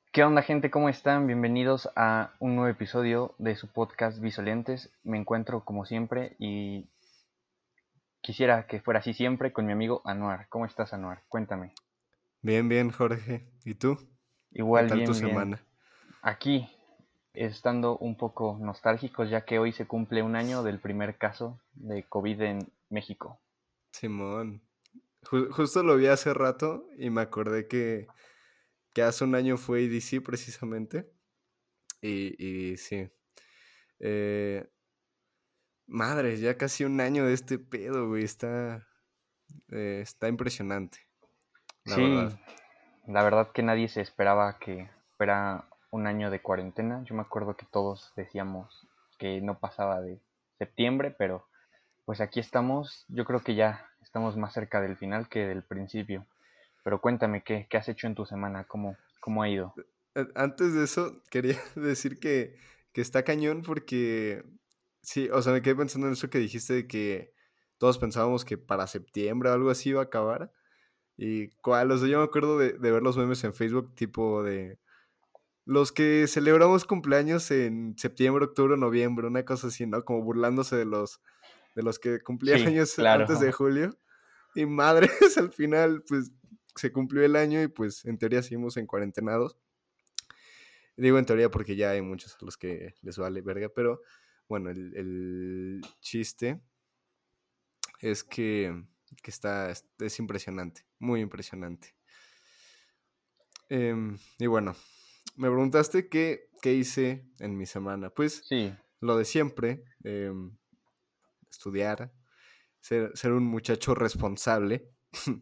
¿Qué onda, gente? ¿Cómo están? Bienvenidos a un nuevo episodio de su podcast Visolentes. Me encuentro como siempre y quisiera que fuera así siempre con mi amigo Anuar. ¿Cómo estás, Anuar? Cuéntame. Bien, bien, Jorge. ¿Y tú? ¿Qué Igual, tal tu bien, bien. semana? Aquí, estando un poco nostálgicos, ya que hoy se cumple un año del primer caso de COVID en México. Simón. Justo lo vi hace rato y me acordé que hace un año fue EDC precisamente. Y sí. Eh, Madre, ya casi un año de este pedo, güey. Está impresionante, la verdad. Sí, la verdad que nadie se esperaba que fuera un año de cuarentena. Yo me acuerdo que todos decíamos que no pasaba de septiembre, pero pues aquí estamos, yo creo que ya estamos más cerca del final que del principio. Pero cuéntame, ¿qué has hecho en tu semana? ¿Cómo ha ido? Antes de eso, quería decir que está cañón porque, sí, o sea, me quedé pensando en eso que dijiste de que todos pensábamos que para septiembre o algo así iba a acabar. Y cuál, o sea, yo me acuerdo de ver los memes en Facebook, tipo de los que celebramos cumpleaños en septiembre, octubre, noviembre, una cosa así, ¿no? Como burlándose de los que cumplían Sí, años antes de claro. julio. Y madres, al final, pues se cumplió el año y pues en teoría seguimos en cuarentenados. Digo en teoría porque ya hay muchos a los que les vale verga, pero bueno, el chiste es que es impresionante, muy impresionante. Y bueno, me preguntaste qué hice en mi semana. Pues Sí, lo de siempre, estudiar, ser un muchacho responsable.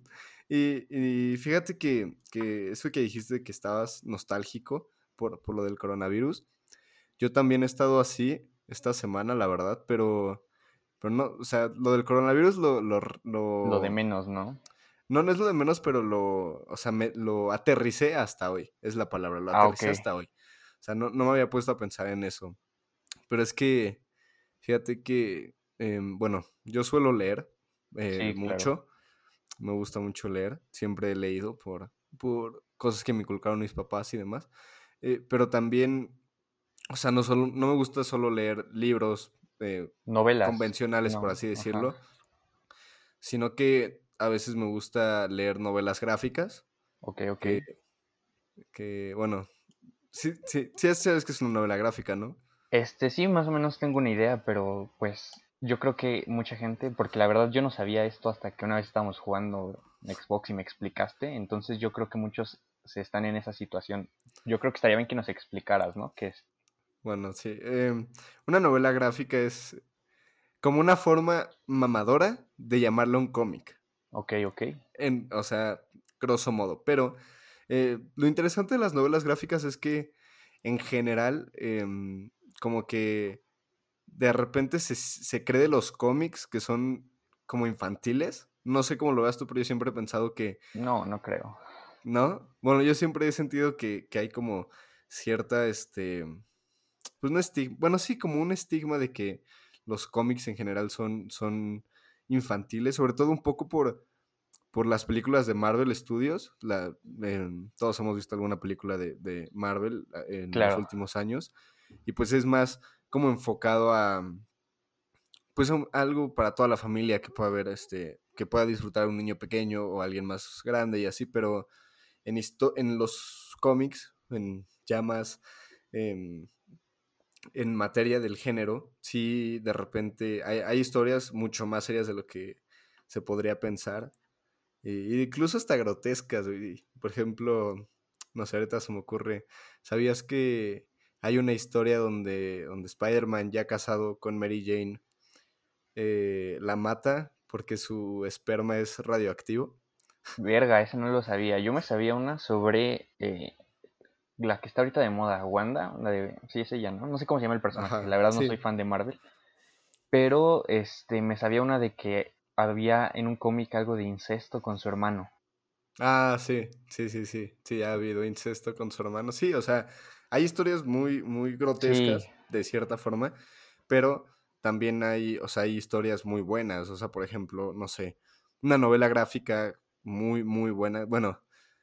y fíjate que eso que dijiste de que estabas nostálgico por lo del coronavirus, yo también he estado así esta semana, la verdad, pero no, o sea, lo del coronavirus lo de menos, ¿no? no es lo de menos, pero o sea, lo aterricé hasta hoy, es la palabra, lo Ah, ok. aterricé hasta hoy. O sea, no me había puesto a pensar en eso. Pero es que, fíjate que, bueno, yo suelo leer Sí, claro. mucho, me gusta mucho leer, siempre he leído por cosas que me inculcaron mis papás y demás. Pero también, o sea, no me gusta solo leer libros Novelas, convencionales, por no, así ajá. decirlo, sino que a veces me gusta leer novelas gráficas, Ok, ok. que, bueno, sí sabes que es una novela gráfica, ¿no? Sí, más o menos tengo una idea, pero pues yo creo que mucha gente, porque la verdad yo no sabía esto hasta que una vez estábamos jugando Xbox y me explicaste, entonces yo creo que muchos se están en esa situación. Yo creo que estaría bien que nos explicaras, ¿no? ¿Qué es? Bueno, sí. Una novela gráfica es como una forma mamadora de llamarlo un cómic, Ok, ok. o sea, grosso modo. Pero lo interesante de las novelas gráficas es que en general, como que de repente se cree de los cómics que son como infantiles. No sé cómo lo veas tú, pero yo siempre he pensado que, No, no creo. ¿no? Bueno, yo siempre he sentido que hay como cierta, pues no estigma, bueno, sí, como un estigma de que los cómics en general son infantiles, sobre todo un poco por las películas de Marvel Studios. Todos hemos visto alguna película de Marvel en los Claro. últimos años, y pues es más como enfocado a, pues algo para toda la familia que pueda ver, que pueda disfrutar un niño pequeño o alguien más grande y así, pero en los cómics, en llamas, en materia del género, sí, de repente hay historias mucho más serias de lo que se podría pensar, y incluso hasta grotescas, güey. Por ejemplo, no sé, ahorita se me ocurre, ¿sabías que hay una historia donde Spider-Man, ya casado con Mary Jane, la mata porque su esperma es radioactivo? Verga, eso no lo sabía. Yo me sabía una sobre la que está ahorita de moda, Wanda, la de... Sí, es ella, ¿no? No sé cómo se llama el personaje, la Ajá, verdad no soy sí. fan de Marvel. Pero me sabía una de que había en un cómic algo de incesto con su hermano. Ah, sí, sí, sí, sí, sí, ha habido incesto con su hermano. Sí, o sea, hay historias muy, muy Sí, grotescas, de cierta forma, pero también hay, o sea, hay historias muy buenas. O sea, por ejemplo, no sé, una novela gráfica muy, muy buena. Bueno,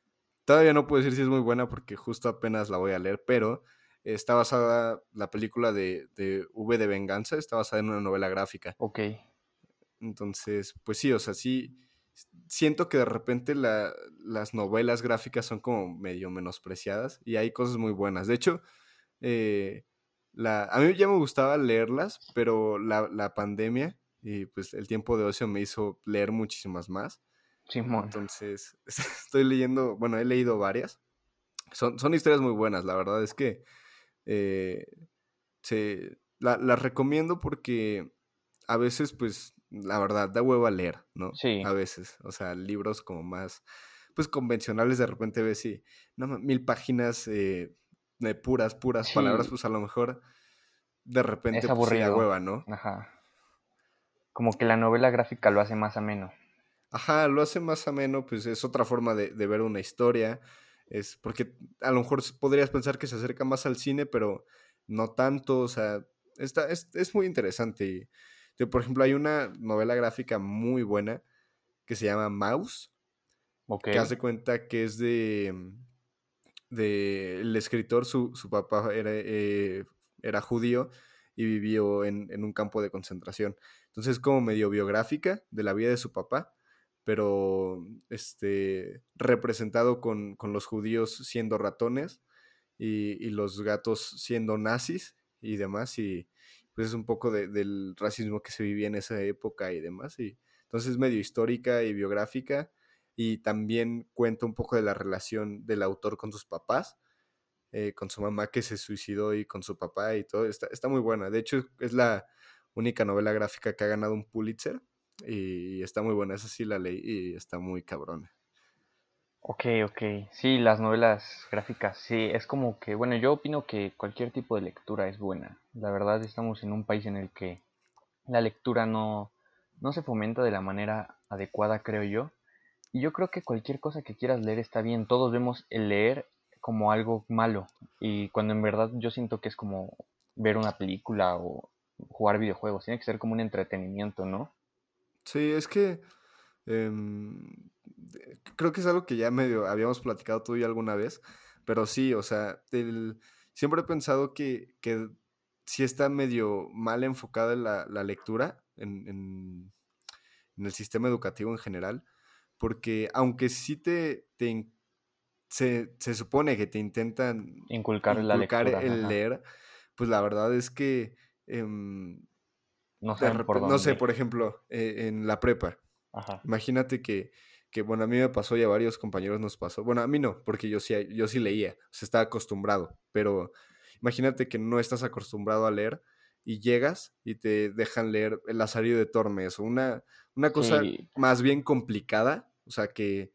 todavía no puedo decir si es muy buena porque justo apenas la voy a leer, pero está basada, la película de V de Venganza está basada en una novela gráfica. Ok, Entonces, pues sí, o sea, sí, siento que de repente las novelas gráficas son como medio menospreciadas y hay cosas muy buenas. De hecho, eh, a mí ya me gustaba leerlas, pero la pandemia y pues el tiempo de ocio me hizo leer muchísimas más. Simón. Entonces, estoy leyendo, bueno, he leído varias. Son historias muy buenas, la verdad es que eh, las recomiendo porque a veces, pues, la verdad, da hueva leer, ¿no? Sí, A veces, o sea, libros como más, pues, convencionales, de repente ves y, no, 1000 páginas de puras palabras, sí, pues, a lo mejor, de es repente, pues, sí da aburrido. hueva, ¿no? Ajá. Como que la novela gráfica lo hace más ameno. Ajá, lo hace más ameno, pues, es otra forma de ver una historia, es porque a lo mejor podrías pensar que se acerca más al cine, pero no tanto, o sea, es muy interesante. Por ejemplo, hay una novela gráfica muy buena que se llama Mouse, Ok, que hace cuenta que es de el escritor, su papá era judío y vivió en un campo de concentración. Entonces, como medio biográfica de la vida de su papá, pero representado con los judíos siendo ratones y los gatos siendo nazis y demás. Y pues es un poco del racismo que se vivía en esa época y demás. Y entonces, medio histórica y biográfica y también cuenta un poco de la relación del autor con sus papás, con su mamá que se suicidó y con su papá y todo. Está muy buena. De hecho, es la única novela gráfica que ha ganado un Pulitzer y está muy buena. Esa sí la leí y está muy cabrona. ok, ok. Sí, las novelas gráficas, sí, es como que, bueno, yo opino que cualquier tipo de lectura es buena. La verdad, estamos en un país en el que la lectura no se fomenta de la manera adecuada, creo yo. Y yo creo que cualquier cosa que quieras leer está bien. Todos vemos el leer como algo malo. Y cuando en verdad yo siento que es como ver una película o jugar videojuegos. Tiene que ser como un entretenimiento, ¿no? Sí, es que creo que es algo que ya medio habíamos platicado tú y yo alguna vez, pero sí, o sea, siempre he pensado que sí está medio mal enfocada la lectura en el sistema educativo en general, porque aunque sí se supone que te intentan Inculcar la inculcar lectura, el ajá. leer, pues la verdad es que No de saben por repente, no sé, dónde. por ejemplo, en la prepa, Ajá. imagínate bueno, a mí me pasó y a varios compañeros nos pasó. Bueno, a mí no, porque yo sí leía, o sea, estaba acostumbrado, pero imagínate que no estás acostumbrado a leer y llegas y te dejan leer El Lazarillo de Tormes, o una cosa Sí, más bien complicada, o sea,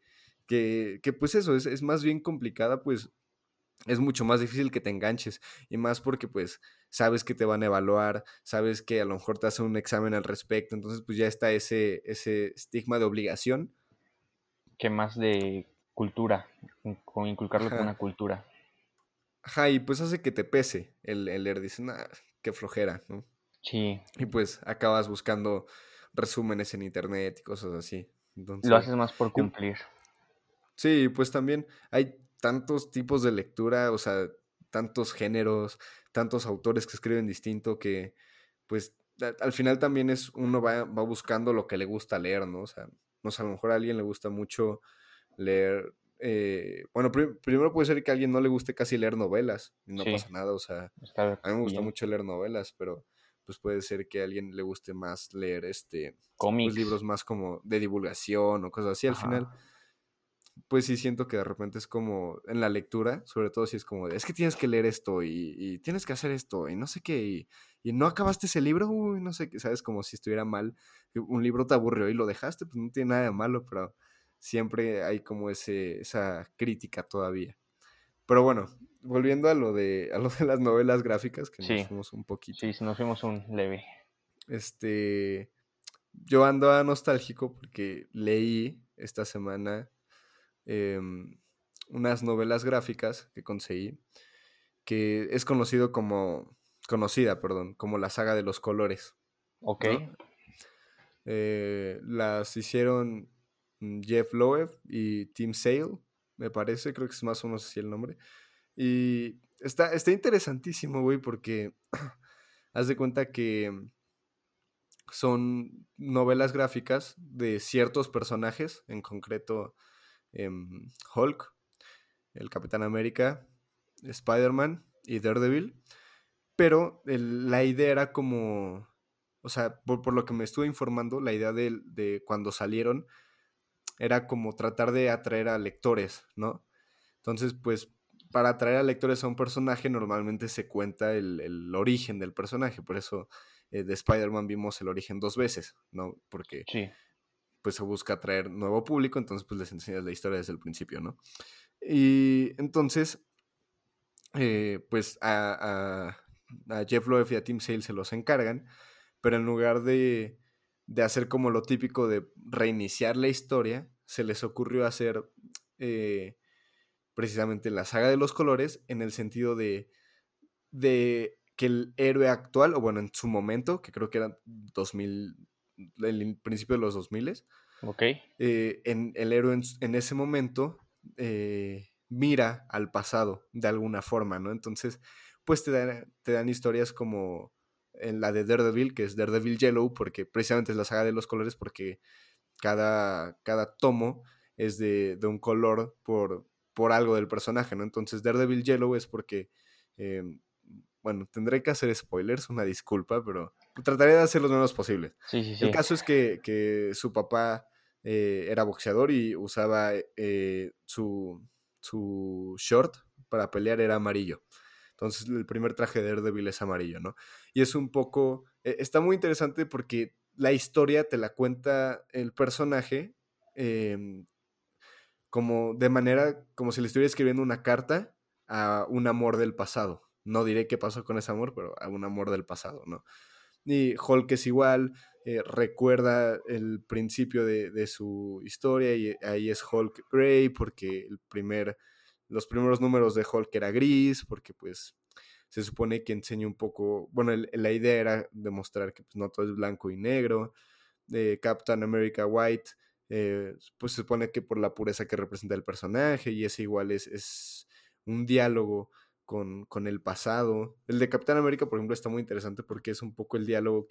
que pues eso, es más bien complicada, pues es mucho más difícil que te enganches y más porque pues sabes que te van a evaluar, sabes que a lo mejor te hacen un examen al respecto, entonces pues ya está ese estigma de obligación. que más de cultura, con inculcarlo como una Ajá, cultura. ajá, y pues hace que te pese el leer, dices, nah, qué flojera, ¿no? Sí, Y pues acabas buscando resúmenes en internet y cosas así. lo Entonces, haces más por yo, cumplir. sí, pues también hay tantos tipos de lectura, o sea, tantos géneros, tantos autores que escriben distinto que, pues, al final también uno va buscando lo que le gusta leer, ¿no? O sea, no sé, a lo mejor a alguien le gusta mucho leer, bueno, primero puede ser que a alguien no le guste casi leer novelas, y no Sí, pasa nada, o sea, está a mí me gusta bien. mucho leer novelas, pero pues puede ser que a alguien le guste más leer, pues Cómics. libros más como de divulgación o cosas así, al Ajá. final pues sí siento que de repente es como en la lectura, sobre todo si es como de, es que tienes que leer esto y tienes que hacer esto y no sé qué, y no acabaste ese libro, uy, no sé qué, sabes, como si estuviera mal, que un libro te aburrió y lo dejaste, pues no tiene nada de malo, pero siempre hay como esa crítica todavía. Pero bueno, volviendo a lo de las novelas gráficas, que nos Sí, fuimos un poquito, sí, si nos fuimos un leve. este, yo ando nostálgico porque leí esta semana em, unas novelas gráficas que conseguí, que es conocida, perdón, como la saga de los colores, Ok, ¿no? Las hicieron Jeff Loeb y Tim Sale. me parece, creo que es más o menos así el nombre. Y está interesantísimo, güey, porque haz de cuenta que son novelas gráficas de ciertos personajes, en concreto Hulk, el Capitán América, Spider-Man y Daredevil, pero la idea era como, o sea, por lo que me estuve informando, la idea de cuando salieron era como tratar de atraer a lectores, ¿no? Entonces, pues, para atraer a lectores a un personaje, normalmente se cuenta el origen del personaje. Por eso de Spider-Man vimos el origen 2 veces, ¿no? Porque Sí, pues se busca atraer nuevo público, entonces pues les enseñas la historia desde el principio, ¿no? Y entonces, pues a Jeff Loeb y a Tim Sale se los encargan, pero en lugar de hacer como lo típico de reiniciar la historia, se les ocurrió hacer eh, precisamente la saga de los colores en el sentido de que el héroe actual, o bueno, en su momento, que creo que era 2000, el principio de los 2000, ok, el héroe en ese momento mira al pasado de alguna forma, ¿no? Entonces, pues te dan historias como en la de Daredevil, que es Daredevil Yellow, porque precisamente es la saga de los colores, porque cada tomo es de un color por algo del personaje, ¿no? Entonces Daredevil Yellow es porque, eh, bueno, tendré que hacer spoilers, una disculpa, pero trataré de hacer los menos posibles. sí, sí, El sí, caso es que su papá era boxeador y usaba su short para pelear era amarillo. Entonces el primer traje de Daredevil es amarillo, ¿no? Y es un poco, está muy interesante porque la historia te la cuenta el personaje eh, como de manera, como si le estuviera escribiendo una carta a un amor del pasado. No diré qué pasó con ese amor, pero a un amor del pasado, ¿no? Y Hulk es igual, recuerda el principio de su historia y ahí es Hulk Grey porque los primeros números de Hulk era gris, porque pues se supone que enseña un poco, bueno, la idea era demostrar que pues, no todo es blanco y negro, Captain America White, pues se supone que por la pureza que representa el personaje y ese igual es un diálogo con el pasado. El de Capitán América, por ejemplo, está muy interesante porque es un poco el diálogo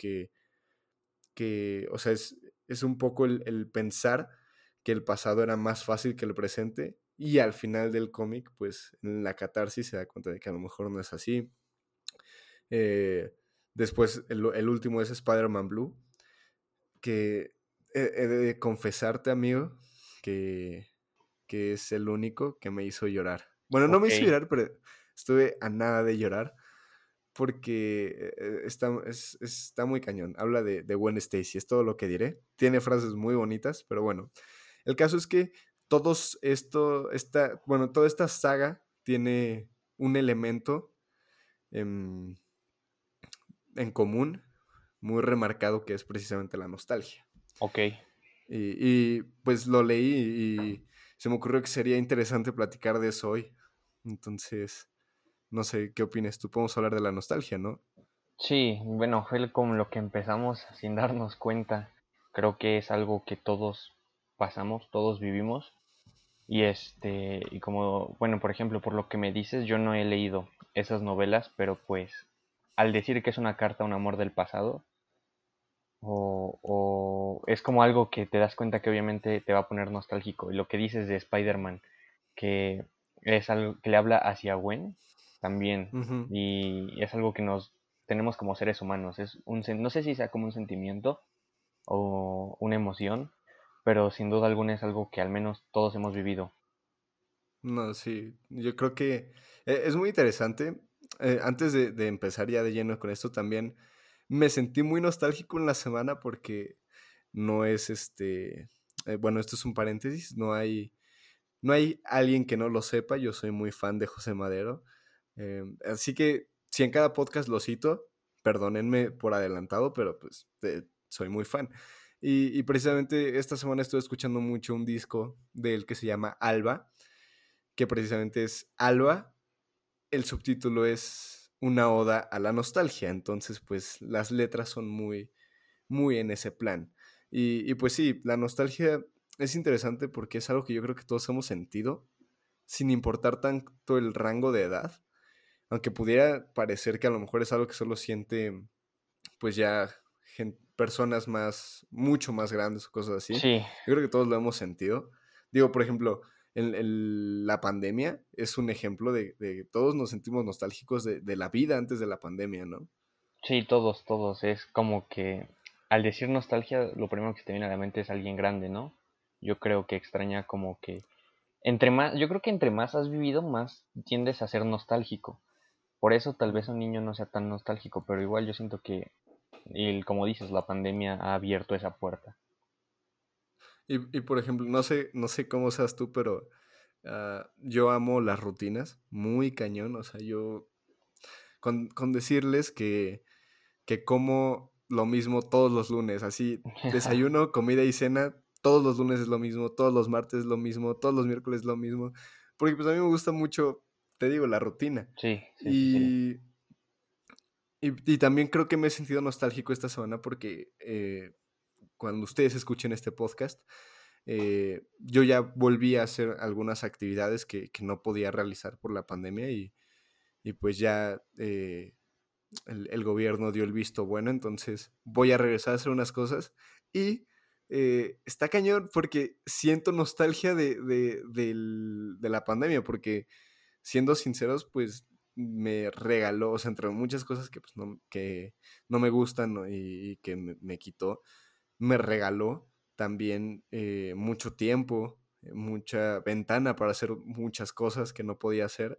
o sea, es un poco el pensar que el pasado era más fácil que el presente y al final del cómic, pues en la catarsis se da cuenta de que a lo mejor no es así. Eh, Después, el último es Spider-Man Blue, que he de confesarte, amigo, que, que es el único que me hizo llorar. Bueno, no me ok, hizo llorar, pero estuve a nada de llorar porque está muy cañón. Habla de Gwen Stacy, es todo lo que diré. Tiene frases muy bonitas, pero bueno. El caso es que toda esta saga tiene un elemento en, en común muy remarcado que es precisamente la nostalgia. ok. Pues lo leí y se me ocurrió que sería interesante platicar de eso hoy. Entonces, no sé qué opinas tú. Podemos hablar de la nostalgia, ¿no? Sí, bueno, fue como lo que empezamos sin darnos cuenta. Creo que es algo que todos pasamos, todos vivimos. Y como, bueno, por ejemplo, por lo que me dices, yo no he leído esas novelas, pero pues al decir que es una carta a un amor del pasado, o es como algo que te das cuenta que obviamente te va a poner nostálgico. Y lo que dices de Spider-Man, que es algo que le habla hacia Gwen, también, Ujú. y es algo que nos tenemos como seres humanos. No sé si sea como un sentimiento o una emoción, pero sin duda alguna es algo que al menos todos hemos vivido. No, sí. Yo creo que es muy interesante. Antes de empezar ya de lleno con esto, también me sentí muy nostálgico en la semana porque no es bueno, esto es un paréntesis, no hay alguien que no lo sepa, yo soy muy fan de José Madero. Así que si en cada podcast lo cito, perdónenme por adelantado, pero pues soy muy fan. Y precisamente esta semana estuve escuchando mucho un disco del que se llama Alba, que precisamente es Alba. El subtítulo es una oda a la nostalgia, entonces pues las letras son muy, muy en ese plan. Pues sí, la nostalgia es interesante porque es algo que yo creo que todos hemos sentido sin importar tanto el rango de edad, aunque pudiera parecer que a lo mejor es algo que solo siente pues ya personas mucho más grandes o cosas así. Sí, Yo creo que todos lo hemos sentido. Digo, por ejemplo, la pandemia es un ejemplo de todos nos sentimos nostálgicos de la vida antes de la pandemia, ¿no? sí, todos, todos. Es como que al decir nostalgia, lo primero que se te viene a la mente es alguien grande, ¿no? Yo creo que extraña como que entre más, yo creo que entre más has vivido, más tiendes a ser nostálgico. Por eso tal vez un niño no sea tan nostálgico, pero igual yo siento que, como dices, la pandemia ha abierto esa puerta. Y por ejemplo, no sé cómo seas tú, pero yo amo las rutinas, muy cañón. O sea, yo con decirles que como lo mismo todos los lunes, así, desayuno, comida y cena, todos los lunes es lo mismo, todos los martes es lo mismo, todos los miércoles es lo mismo, porque pues a mí me gusta mucho, te digo, la rutina. Sí, sí, sí, sí. Y, y también creo que me he sentido nostálgico esta semana porque cuando ustedes escuchen este podcast, yo ya volví a hacer algunas actividades que no podía realizar por la pandemia y pues ya el gobierno dio el visto bueno, entonces voy a regresar a hacer unas cosas y está cañón porque siento nostalgia de la pandemia, porque siendo sinceros, pues me regaló, o sea, entre muchas cosas que no me gustan, ¿no? Y que me quitó, me regaló también mucho tiempo, mucha ventana para hacer muchas cosas que no podía hacer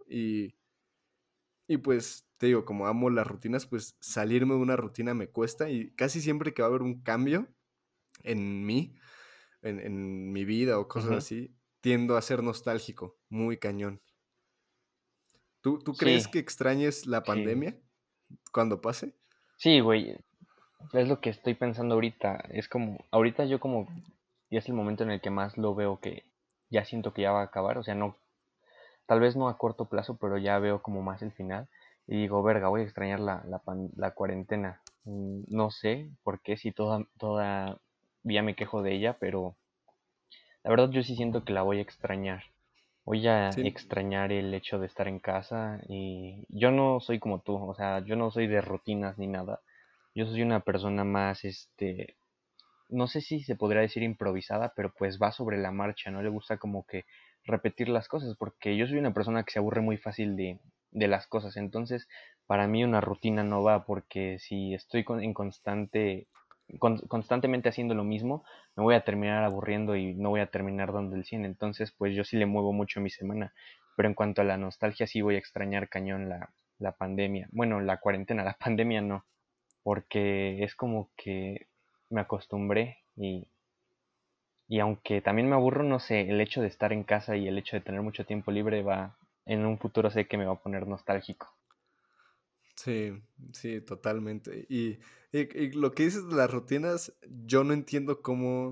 y pues te digo, como amo las rutinas, pues salirme de una rutina me cuesta y casi siempre que va a haber un cambio en mí, en mi vida o cosas Ujú. así, tiendo a ser nostálgico, muy cañón. ¿Tú crees Sí, que extrañes la sí. pandemia cuando pase? Sí, güey, es lo que estoy pensando ahorita. Es como, ahorita yo como, y es el momento en el que más lo veo que ya siento que ya va a acabar. O sea, no, tal vez no a corto plazo, pero ya veo como más el final. Y digo, verga, voy a extrañar la cuarentena. No sé por qué, si todavía me quejo de ella, pero la verdad yo sí siento que la voy a extrañar. Voy a Sí, extrañar el hecho de estar en casa y yo no soy como tú, o sea, yo no soy de rutinas ni nada. Yo soy una persona más, no sé si se podría decir improvisada, pero pues va sobre la marcha, no le gusta como que repetir las cosas, porque yo soy una persona que se aburre muy fácil de las cosas, entonces para mí una rutina no va, porque si estoy en constantemente haciendo lo mismo, me voy a terminar aburriendo y no voy a terminar dando el 100, entonces pues yo sí le muevo mucho mi semana, pero en cuanto a la nostalgia sí voy a extrañar cañón la pandemia, bueno, la cuarentena, la pandemia no, porque es como que me acostumbré y aunque también me aburro, no sé, el hecho de estar en casa y el hecho de tener mucho tiempo libre va, en un futuro sé que me va a poner nostálgico. sí, sí, totalmente. Y lo que dices de las rutinas, yo no entiendo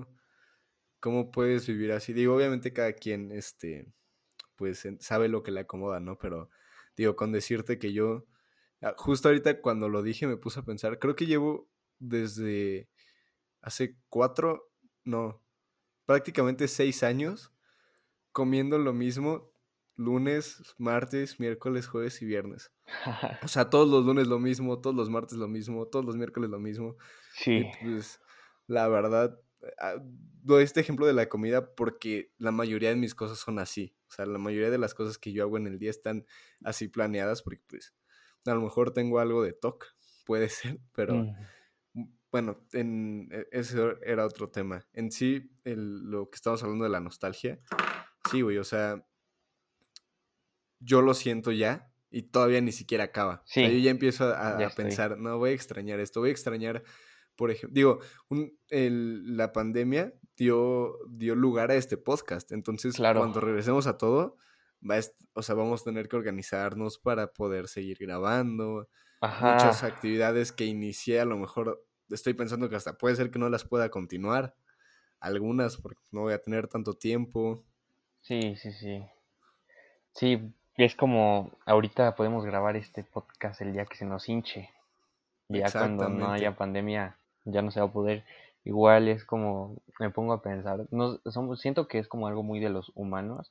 cómo puedes vivir así. Digo, obviamente cada quien, pues sabe lo que le acomoda, ¿no? Pero digo, con decirte que yo, justo ahorita cuando lo dije me puse a pensar, creo que llevo desde hace 4, no, prácticamente 6 años comiendo lo mismo lunes, martes, miércoles, jueves y viernes. O sea, todos los lunes lo mismo, todos los martes lo mismo, todos los miércoles lo mismo. Y Sí, pues, la verdad, doy este ejemplo de la comida porque la mayoría de mis cosas son así. O sea, la mayoría de las cosas que yo hago en el día están así planeadas porque pues a lo mejor tengo algo de TOC, puede ser, pero mm, bueno, ese era otro tema. En sí, lo que estamos hablando de la nostalgia, sí, güey, o sea, yo lo siento ya y todavía ni siquiera acaba. O sea, yo sí, ya empiezo ya a estoy. pensar, no, voy a extrañar esto, voy a extrañar, por ejemplo, digo, la pandemia dio lugar a este podcast. Entonces, Claro, cuando regresemos a todo, o sea, vamos a tener que organizarnos para poder seguir grabando. Muchas ajá, actividades que inicié, a lo mejor estoy pensando que hasta puede ser que no las pueda continuar. Algunas, porque no voy a tener tanto tiempo. sí, sí, sí. Sí, es como ahorita podemos grabar este podcast el día que se nos hinche. Ya cuando no haya Exactamente. pandemia ya no se va a poder. Igual es como, me pongo a pensar, no, siento que es como algo muy de los humanos,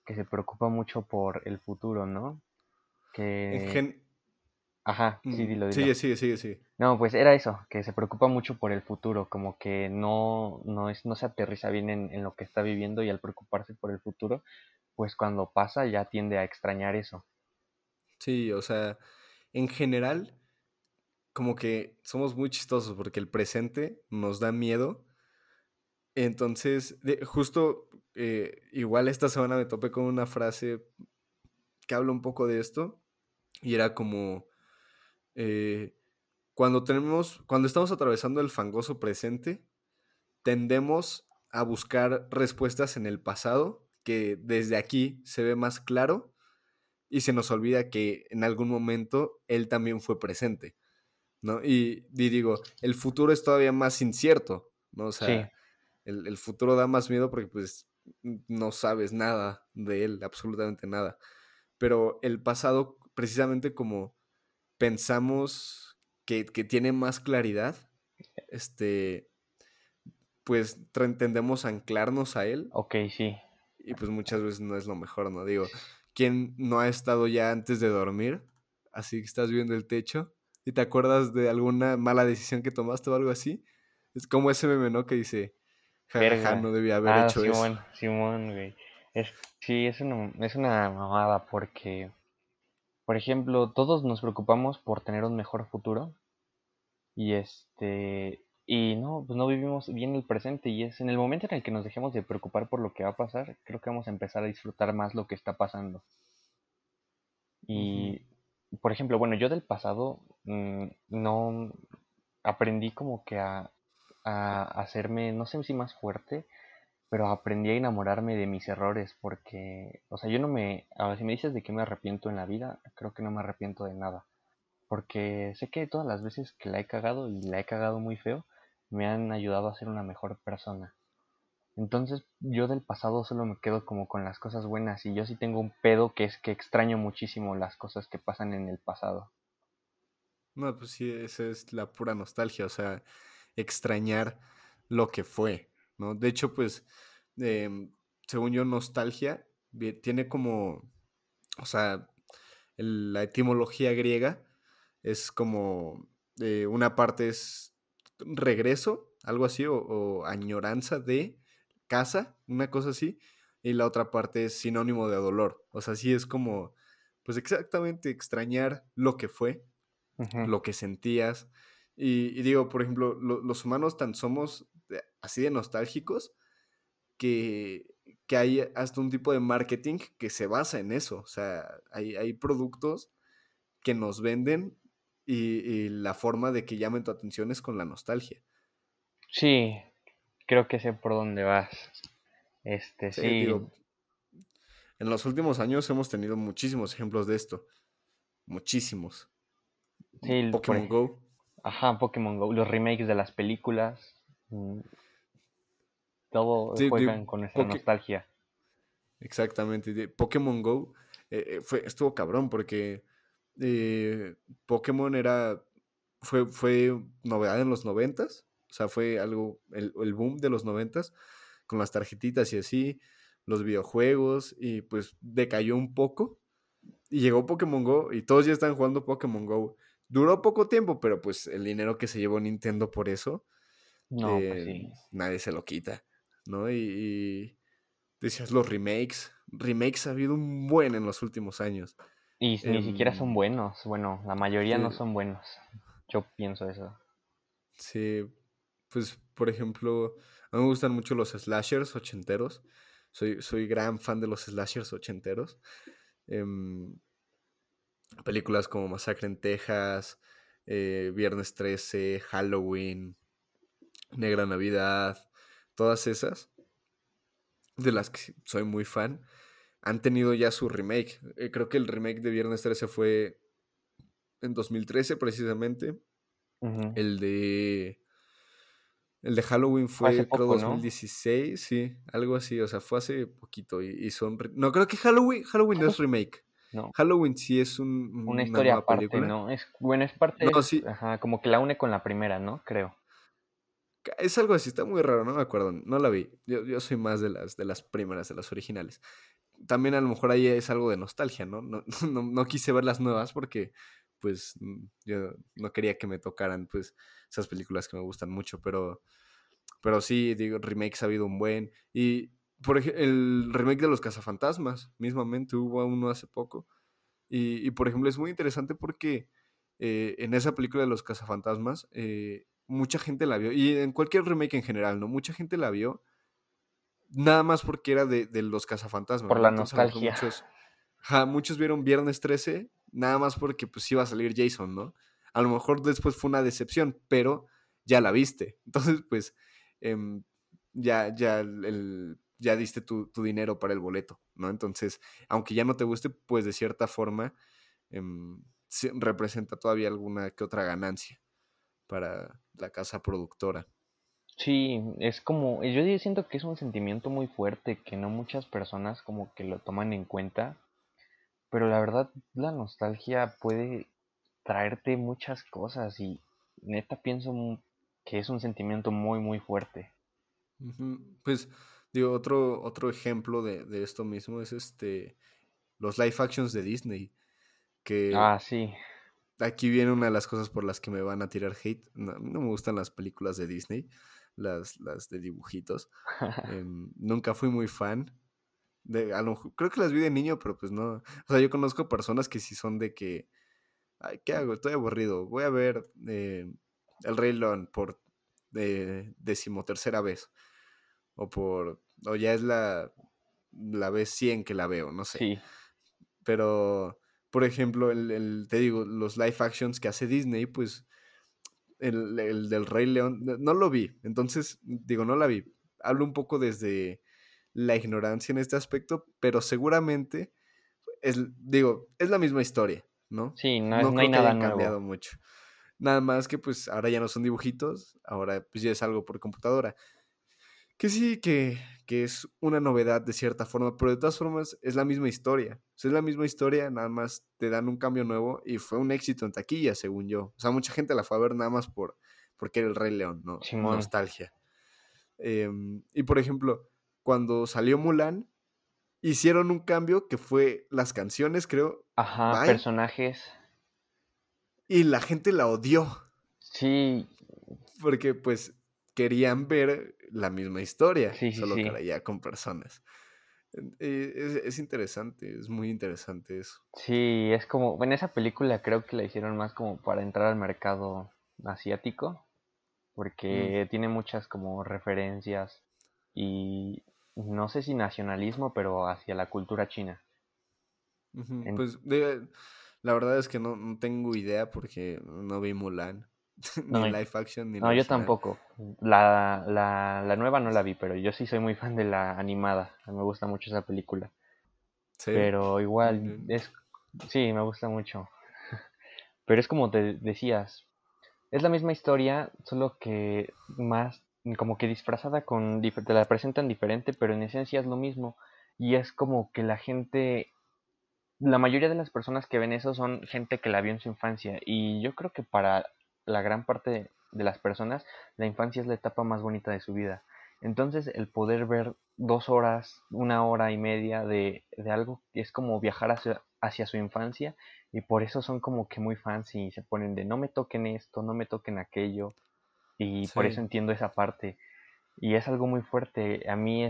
que se preocupa mucho por el futuro, ¿no? En Que... gen... Ajá, sí, dilo, dilo. Sigue. No, pues era eso, que se preocupa mucho por el futuro, como que no se aterriza bien en lo que está viviendo y al preocuparse por el futuro, pues cuando pasa ya tiende a extrañar eso. Sí, o sea, en general, como que somos muy chistosos porque el presente nos da miedo. Entonces, justo igual esta semana me topé con una frase que habla un poco de esto y era como, eh, cuando estamos atravesando el fangoso presente, tendemos a buscar respuestas en el pasado que desde aquí se ve más claro y se nos olvida que en algún momento él también fue presente, ¿no? Y digo, el futuro es todavía más incierto, ¿no? O Sí, sea, el futuro da más miedo porque pues no sabes nada de él, absolutamente nada. Pero el pasado, precisamente como pensamos que tiene más claridad, este, pues tendemos a anclarnos a él ok, sí. y pues muchas veces no es lo mejor, ¿no? Digo, ¿quién no ha estado ya antes de dormir? Así que estás viendo el techo y te acuerdas de alguna mala decisión que tomaste o algo así. Es como ese meme, ¿no? Que dice, jajaja, Verga. no debía haber Ah, hecho eso. Simón, Simón, güey. Sí, es una mamada porque, por ejemplo, todos nos preocupamos por tener un mejor futuro y y no, pues no vivimos bien el presente y es en el momento en el que nos dejemos de preocupar por lo que va a pasar, creo que vamos a empezar a disfrutar más lo que está pasando. Ujú. Y, por ejemplo, bueno, yo del pasado no aprendí como que a hacerme, no sé si más fuerte, pero aprendí a enamorarme de mis errores porque, o sea, yo no me, a ver, si me dices de qué me arrepiento en la vida, creo que no me arrepiento de nada, porque sé que todas las veces que la he cagado y la he cagado muy feo, me han ayudado a ser una mejor persona. Entonces yo del pasado solo me quedo como con las cosas buenas y yo sí tengo un pedo que es que extraño muchísimo las cosas que pasan en el pasado. No, pues sí, esa es la pura nostalgia, o sea, extrañar lo que fue, ¿no? De hecho, pues, em, según yo, nostalgia tiene como, o sea, la etimología griega es como, una parte es regreso, algo así, o añoranza de casa, una cosa así, y la otra parte es sinónimo de dolor, o sea, sí es como, pues exactamente extrañar lo que fue, Ujú. lo que sentías. Y digo, por ejemplo, los humanos tan somos así de nostálgicos que, que hay hasta un tipo de marketing que se basa en eso. O sea, hay productos que nos venden y la forma de que llamen tu atención es con la nostalgia. Sí, creo que sé por dónde vas. Sí, Sí, digo, en los últimos años hemos tenido muchísimos ejemplos de esto. Muchísimos. sí, Pokémon Go. ajá, Pokémon Go, los remakes de las películas, mm, todo Sí, juegan con nuestra nostalgia. exactamente. Pokémon Go estuvo cabrón porque eh, Pokémon fue novedad en los noventas. O sea, fue algo, el boom de los noventas, con las tarjetitas y así, los videojuegos, y pues decayó un poco. Y llegó Pokémon Go y todos ya están jugando Pokémon Go. Duró poco tiempo, pero pues el dinero que se llevó Nintendo por eso, No, pues eh, sí. nadie se lo quita, ¿no? Y decías los remakes. Remakes ha habido un buen en los últimos años. Y ni siquiera son Em, buenos. Bueno, la mayoría no sí, son buenos. Yo pienso eso. sí, pues por ejemplo, a mí me gustan mucho los slashers ochenteros. Soy gran fan de los slashers ochenteros. Em, películas como Masacre en Texas, Viernes 13, Halloween, Negra Navidad, todas esas, de las que soy muy fan, han tenido ya su remake. Creo que el remake de Viernes 13 fue en 2013 precisamente. Ujú. El de, el de Halloween Fue hace fue, creo, poco, ¿no? 2016, sí, algo así, o sea, fue hace poquito y son... No, creo que Halloween no es remake. No. Halloween sí es Una una historia nueva aparte, película. ¿no? Es, bueno, es parte, No, sí, ajá, como que la une con la primera, ¿no? Creo. es algo así, está muy raro, no me acuerdo, no la vi. Yo soy más de las primeras, de las originales. también a lo mejor ahí es algo de nostalgia, ¿no? No, no quise ver las nuevas porque pues yo no quería que me tocaran pues esas películas que me gustan mucho, pero sí, digo, remakes ha habido un buen. Y por ejemplo, el remake de Los Cazafantasmas, mismamente hubo uno hace poco. Y por ejemplo, es muy interesante porque en esa película de Los Cazafantasmas, mucha gente la vio, y en cualquier remake en general, ¿no? Mucha gente la vio nada más porque era de Los Cazafantasmas, Por ¿no? la Entonces a lo mejor nostalgia. muchos vieron Viernes 13 nada más porque pues iba a salir Jason, ¿no? A lo mejor después fue una decepción, pero ya la viste. Entonces, pues, em, ya diste tu dinero para el boleto, ¿no? Entonces, aunque ya no te guste, pues de cierta forma sí, representa todavía alguna que otra ganancia para la casa productora. Sí, es como, yo siento que es un sentimiento muy fuerte que no muchas personas como que lo toman en cuenta, pero la verdad la nostalgia puede traerte muchas cosas y neta pienso que es un sentimiento muy muy fuerte. Ujú. Pues, digo, otro ejemplo de esto mismo es los live actions de Disney, que Ah, sí, aquí viene una de las cosas por las que me van a tirar hate. No, no me gustan las películas de Disney, las de dibujitos. Nunca fui muy fan. Creo que las vi de niño, pero pues no. O sea, yo conozco personas que sí son de que, ay, ¿qué hago? Estoy aburrido. Voy a ver El Rey León por decimotercera vez. O ya es la vez 100 que la veo, no sé. sí, Pero, por ejemplo, te digo, los live actions que hace Disney, pues el del Rey León, no lo vi. Entonces, digo, no la vi. Hablo un poco desde la ignorancia en este aspecto, pero seguramente digo, es la misma historia, ¿no? sí, No no hay creo que nada hayan nuevo. cambiado mucho. Nada más que pues ahora ya no son dibujitos, ahora pues ya es algo por computadora. Que sí, que es una novedad de cierta forma, pero de todas formas es la misma historia. O sea, es la misma historia, nada más te dan un cambio nuevo y fue un éxito en taquilla, según yo. O sea, mucha gente la fue a ver nada más porque era el Rey León, ¿no? Simón, Nostalgia. Y por ejemplo, cuando salió Mulan, hicieron un cambio que fue las canciones, creo, ajá, bye, personajes, y la gente la odió sí, porque pues querían ver la misma historia, sí, sí, solo que sí. ahora ya con personas. Es interesante, es muy interesante eso. Sí, es como, bueno, esa película creo que la hicieron más como para entrar al mercado asiático, Mm, porque tiene muchas como referencias y no sé si nacionalismo, pero hacia la cultura china. ujú. En- Pues la verdad es que no tengo idea porque no vi Mulan, ni no, live action ni la no, yo original. tampoco. La nueva no la vi, pero yo sí soy muy fan de la animada. Me gusta mucho esa película. ¿Sí? Pero igual, Mm, sí, me gusta mucho. Pero es como te decías, es la misma historia, solo que más como que disfrazada te la presentan diferente, pero en esencia es lo mismo. Y es como que la mayoría de las personas que ven eso son gente que la vio en su infancia. Y yo creo que para la gran parte de las personas, la infancia es la etapa más bonita de su vida. Entonces, el poder ver 2 horas, 1 hora y media de algo que es como viajar hacia su infancia, y por eso son como que muy fans y se ponen de no me toquen esto, no me toquen aquello, y por eso sí. entiendo esa parte. Y es algo muy fuerte. A mí,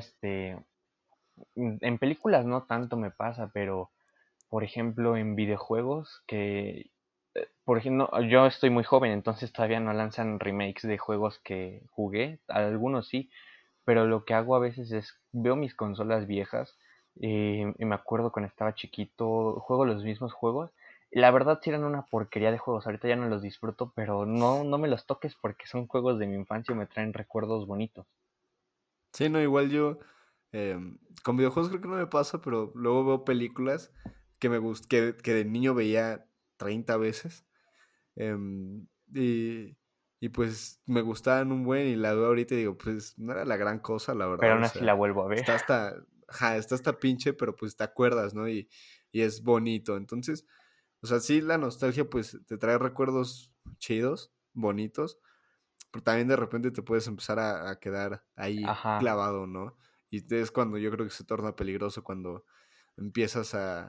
en películas no tanto me pasa, pero por ejemplo, en videojuegos por ejemplo, yo estoy muy joven, entonces todavía no lanzan remakes de juegos que jugué, algunos sí, pero lo que hago a veces es veo mis consolas viejas y me acuerdo cuando estaba chiquito, juego los mismos juegos. Y la verdad sí eran una porquería de juegos, ahorita ya no los disfruto, pero no me los toques porque son juegos de mi infancia y me traen recuerdos bonitos. Sí, no, igual yo con videojuegos creo que no me pasa, pero luego veo películas que de niño veía 30 veces. em, y, y pues me gustaban un buen y la veo ahorita y digo, pues no era la gran cosa, la Pero verdad. aún O así la sea, vuelvo a ver. está hasta pinche, pero pues te acuerdas, ¿no? Y es bonito. Entonces, o sea, sí, la nostalgia pues te trae recuerdos chidos, bonitos, pero también de repente te puedes empezar a quedar ahí Ajá, clavado, ¿no? Y es cuando yo creo que se torna peligroso, cuando, empiezas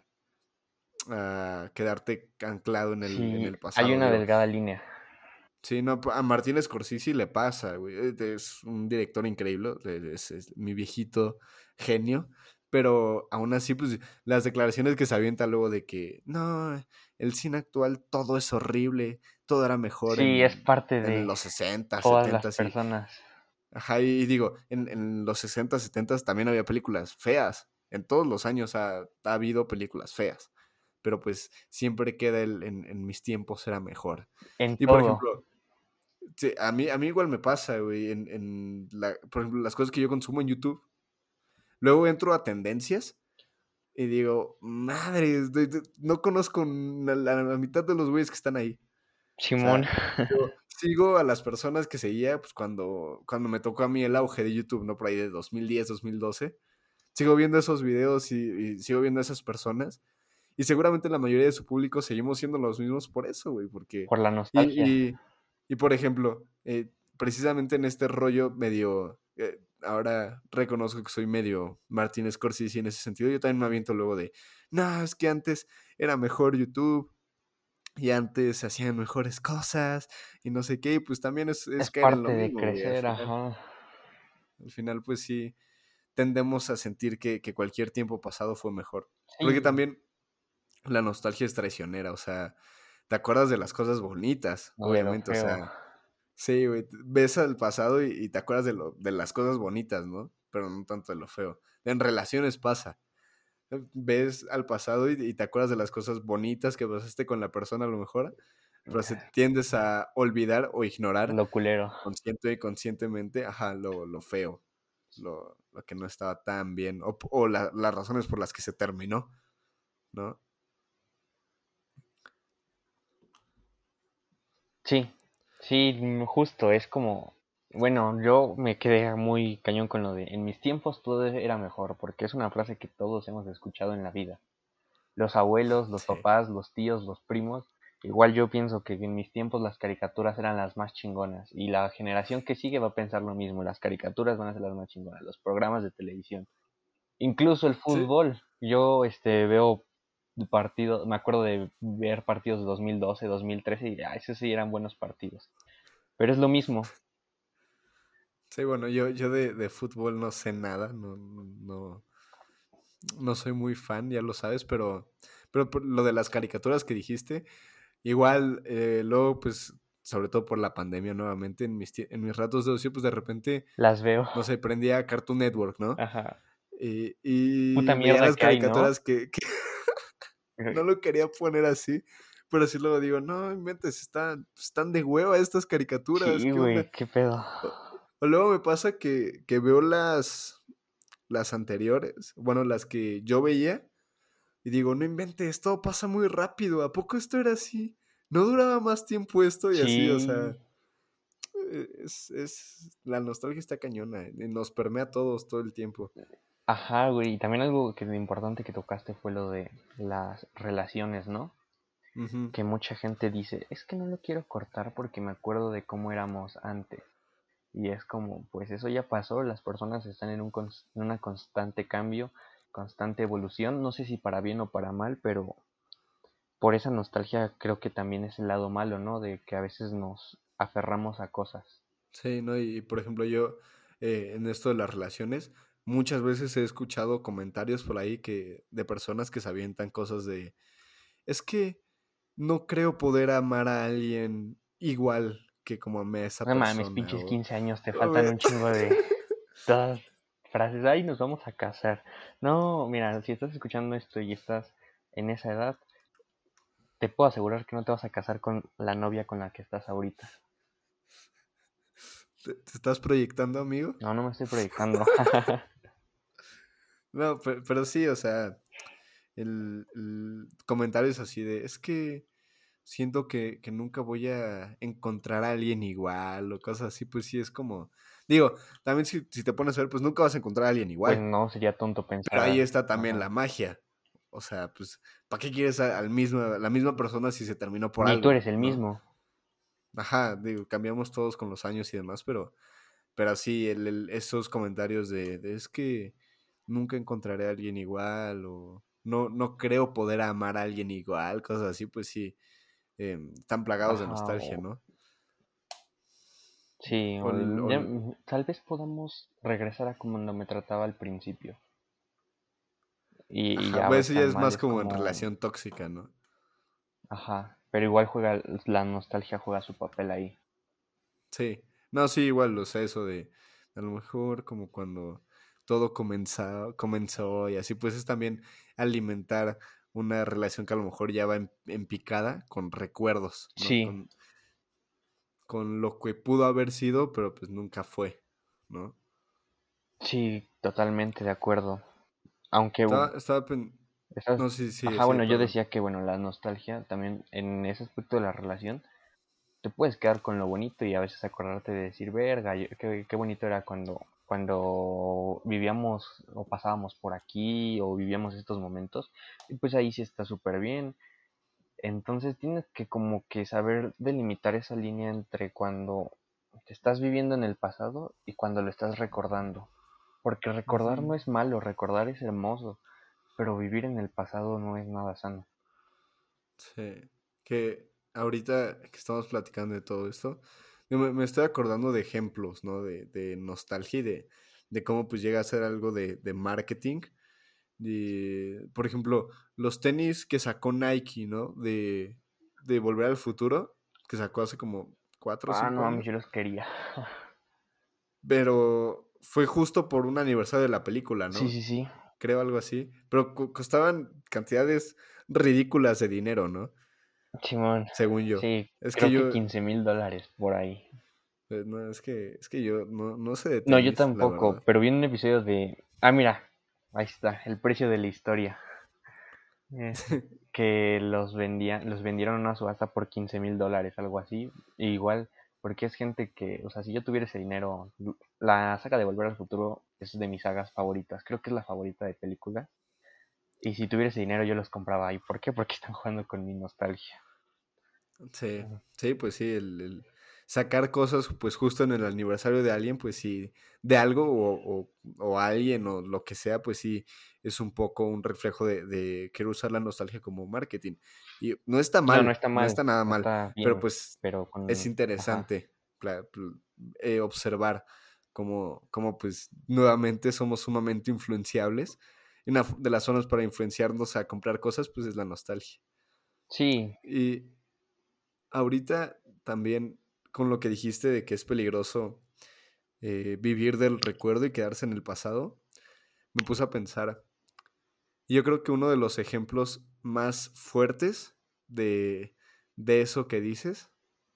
a quedarte anclado en Sí, el hay pasado, una digo. delgada línea. Sí, no, a Martin Scorsese le pasa, güey. Es un director increíble, es mi viejito genio, pero aún así, pues, las declaraciones que se avienta luego de que, no, el cine actual todo es horrible, todo era mejor Sí, es parte en de los 60, todas las 70 y, personas. ajá, y digo, en los 60, 70 también había películas feas. En todos los años ha habido películas feas, pero pues siempre queda en mis tiempos era mejor. En Y por todo. ejemplo, sí, a mí igual me pasa, güey, por ejemplo, las cosas que yo consumo en YouTube. Luego entro a tendencias y digo, madre, no conozco la mitad de los güeyes que están ahí. O Simón. sea, yo sigo a las personas que seguía pues cuando me tocó a mí el auge de YouTube, ¿no? Por ahí de 2010, 2012. Sigo viendo esos videos y sigo viendo a esas personas. Y seguramente la mayoría de su público seguimos siendo los mismos por eso, güey, porque... Por la nostalgia. Y, y por ejemplo, precisamente en este rollo medio... ahora reconozco que soy medio Martin Scorsese en ese sentido. Yo también me aviento luego de, no, es que antes era mejor YouTube y antes se hacían mejores cosas y no sé qué. Y pues también es Es caer en lo parte de mismo, güey. crecer, ajá. Al final, pues sí, tendemos a sentir que cualquier tiempo pasado fue mejor. Porque Sí, también la nostalgia es traicionera, o sea, te acuerdas de las cosas bonitas, no de lo obviamente, o feo. sea, sí, güey, ves al pasado y te acuerdas de las cosas bonitas, ¿no? Pero no tanto de lo feo. En relaciones pasa. Ves al pasado y te acuerdas de las cosas bonitas que pasaste con la persona a lo mejor, pero se tiendes a olvidar o ignorar Lo culero. consciente y conscientemente, ajá, lo feo, lo que no estaba tan bien, o las razones por las que se terminó, ¿no? Sí, sí, justo, es como, bueno, yo me quedé muy cañón con lo de, en mis tiempos todo era mejor, porque es una frase que todos hemos escuchado en la vida. Los abuelos, los Sí. papás, los tíos, los primos, igual yo pienso que en mis tiempos las caricaturas eran las más chingonas, y la generación que sigue va a pensar lo mismo, las caricaturas van a ser las más chingonas, los programas de televisión. Incluso el Sí, fútbol. Yo veo partidos, me acuerdo de ver partidos de 2012, 2013 y esos sí eran buenos partidos. Pero es lo mismo. sí, bueno, yo de fútbol no sé nada, no soy muy fan, ya lo sabes, pero por lo de las caricaturas que dijiste, igual, luego, pues, sobre todo por la pandemia nuevamente, en mis ratos de ocio, pues de repente, Las veo. no sé, prendía Cartoon Network, ¿no? Ajá. Y Puta veía mierda las que hay, ¿no? caricaturas que no lo quería poner así, pero sí luego digo, no, inventes, están de hueva estas caricaturas, Sí, ¿qué onda? güey, qué pedo. O luego me pasa que veo las anteriores, bueno, las que yo veía, y digo, no inventes, todo pasa muy rápido, ¿a poco esto era así? ¿No duraba más tiempo esto? Y así, o Sí. sea, la nostalgia está cañona, y nos permea a todos todo el tiempo. Ajá, güey. Y también algo que importante que tocaste fue lo de las relaciones, ¿no? Ujú. Que mucha gente dice, es que no lo quiero cortar porque me acuerdo de cómo éramos antes. Y es como, pues eso ya pasó, las personas están en una constante cambio, constante evolución, no sé si para bien o para mal, pero por esa nostalgia creo que también es el lado malo, ¿no? De que a veces nos aferramos a cosas. Sí, ¿no? Y por ejemplo, yo en esto de las relaciones, muchas veces he escuchado comentarios por ahí de personas que se avientan cosas de, es que no creo poder amar a alguien igual que como amé a esa No mames, persona. pinches O, 15 años, te o faltan me- un chingo de todas frases, ay, nos vamos a casar. No, mira, si estás escuchando esto y estás en esa edad, te puedo asegurar que no te vas a casar con la novia con la que estás ahorita. ¿Te estás proyectando, amigo? No, no me estoy proyectando. No, pero sí, o sea, el comentario es así de, es que siento que nunca voy a encontrar a alguien igual o cosas así, pues sí, es como, digo, también si te pones a ver, pues nunca vas a encontrar a alguien Pues igual, no, sería tonto pero ahí pensar. está también la Ajá. magia, o sea, pues, ¿para qué quieres la misma persona si se terminó por Ni tú algo, eres el no? mismo. Ajá, digo, cambiamos todos con los años y demás, pero sí, esos comentarios de es que nunca encontraré a alguien igual no creo poder amar a alguien igual, cosas así, pues sí, están plagados de Ajá, nostalgia, ¿no? sí, O tal vez podamos regresar a como no me trataba al principio. Y ajá, ya va a pues eso ya estar es mal, más es como en como, relación tóxica, ¿no? ajá, pero igual juega, la nostalgia juega su papel ahí. Sí, no, sí, igual, o sea, eso de a lo mejor como cuando todo comenzó y así, pues es también alimentar una relación que a lo mejor ya va en picada con recuerdos, ¿no? Sí, Con lo que pudo haber sido, pero pues nunca fue, ¿no? sí, totalmente de acuerdo. Aunque, Estaba esas, no, sí, sí, ajá, sí, bueno, yo perdón. decía que, bueno, la nostalgia también en ese aspecto de la relación, te puedes quedar con lo bonito y a veces acordarte de decir, verga, qué bonito era cuando vivíamos o pasábamos por aquí o vivíamos estos momentos. Y pues ahí sí está súper bien. Entonces tienes que como que saber delimitar esa línea entre cuando te estás viviendo en el pasado y cuando lo estás recordando. Porque recordar Ujú. no es malo, recordar es hermoso, pero vivir en el pasado no es nada sano. Sí, que ahorita que estamos platicando de todo esto, yo me estoy acordando de ejemplos, ¿no? De nostalgia y de cómo pues llega a ser algo de marketing. Por ejemplo, los tenis que sacó Nike, ¿no? De Volver al Futuro, que sacó hace como 4 o Ah, 5 no, a mí años, yo los quería. pero fue justo por un aniversario de la película, Sí, ¿no? sí, sí. Creo algo así, pero costaban cantidades ridículas de dinero, ¿no? Simón. Según yo. Sí, Es que creo que yo, $15,000 por ahí. no, es que yo no sé de No, yo tenis, la tampoco, verdad. pero vi un episodio de... Ah, mira, ahí está, el precio de la historia. Eh, que los vendieron en una subasta por $15,000, algo así. E igual, porque es gente que, o sea, si yo tuviera ese dinero, la saga de Volver al Futuro es de mis sagas favoritas. Creo que es la favorita de películas. Y si tuviera ese dinero, yo los compraba ahí. ¿Por qué? Porque están jugando con mi nostalgia. Sí, sí, pues sí, el sacar cosas, pues justo en el aniversario de alguien, pues sí, de algo o alguien o lo que sea, pues sí, es un poco un reflejo de quiero usar la nostalgia como marketing. Y no está No, no mal, está no mal, está nada no mal, está pero bien, pues pero es con... Ajá. interesante observar cómo pues nuevamente somos sumamente influenciables. Y una de las zonas para influenciarnos a comprar cosas, pues es la nostalgia. Sí, Y ahorita también con lo que dijiste de que es peligroso vivir del recuerdo y quedarse en el pasado, me puse a pensar. Y yo creo que uno de los ejemplos más fuertes de, de eso que dices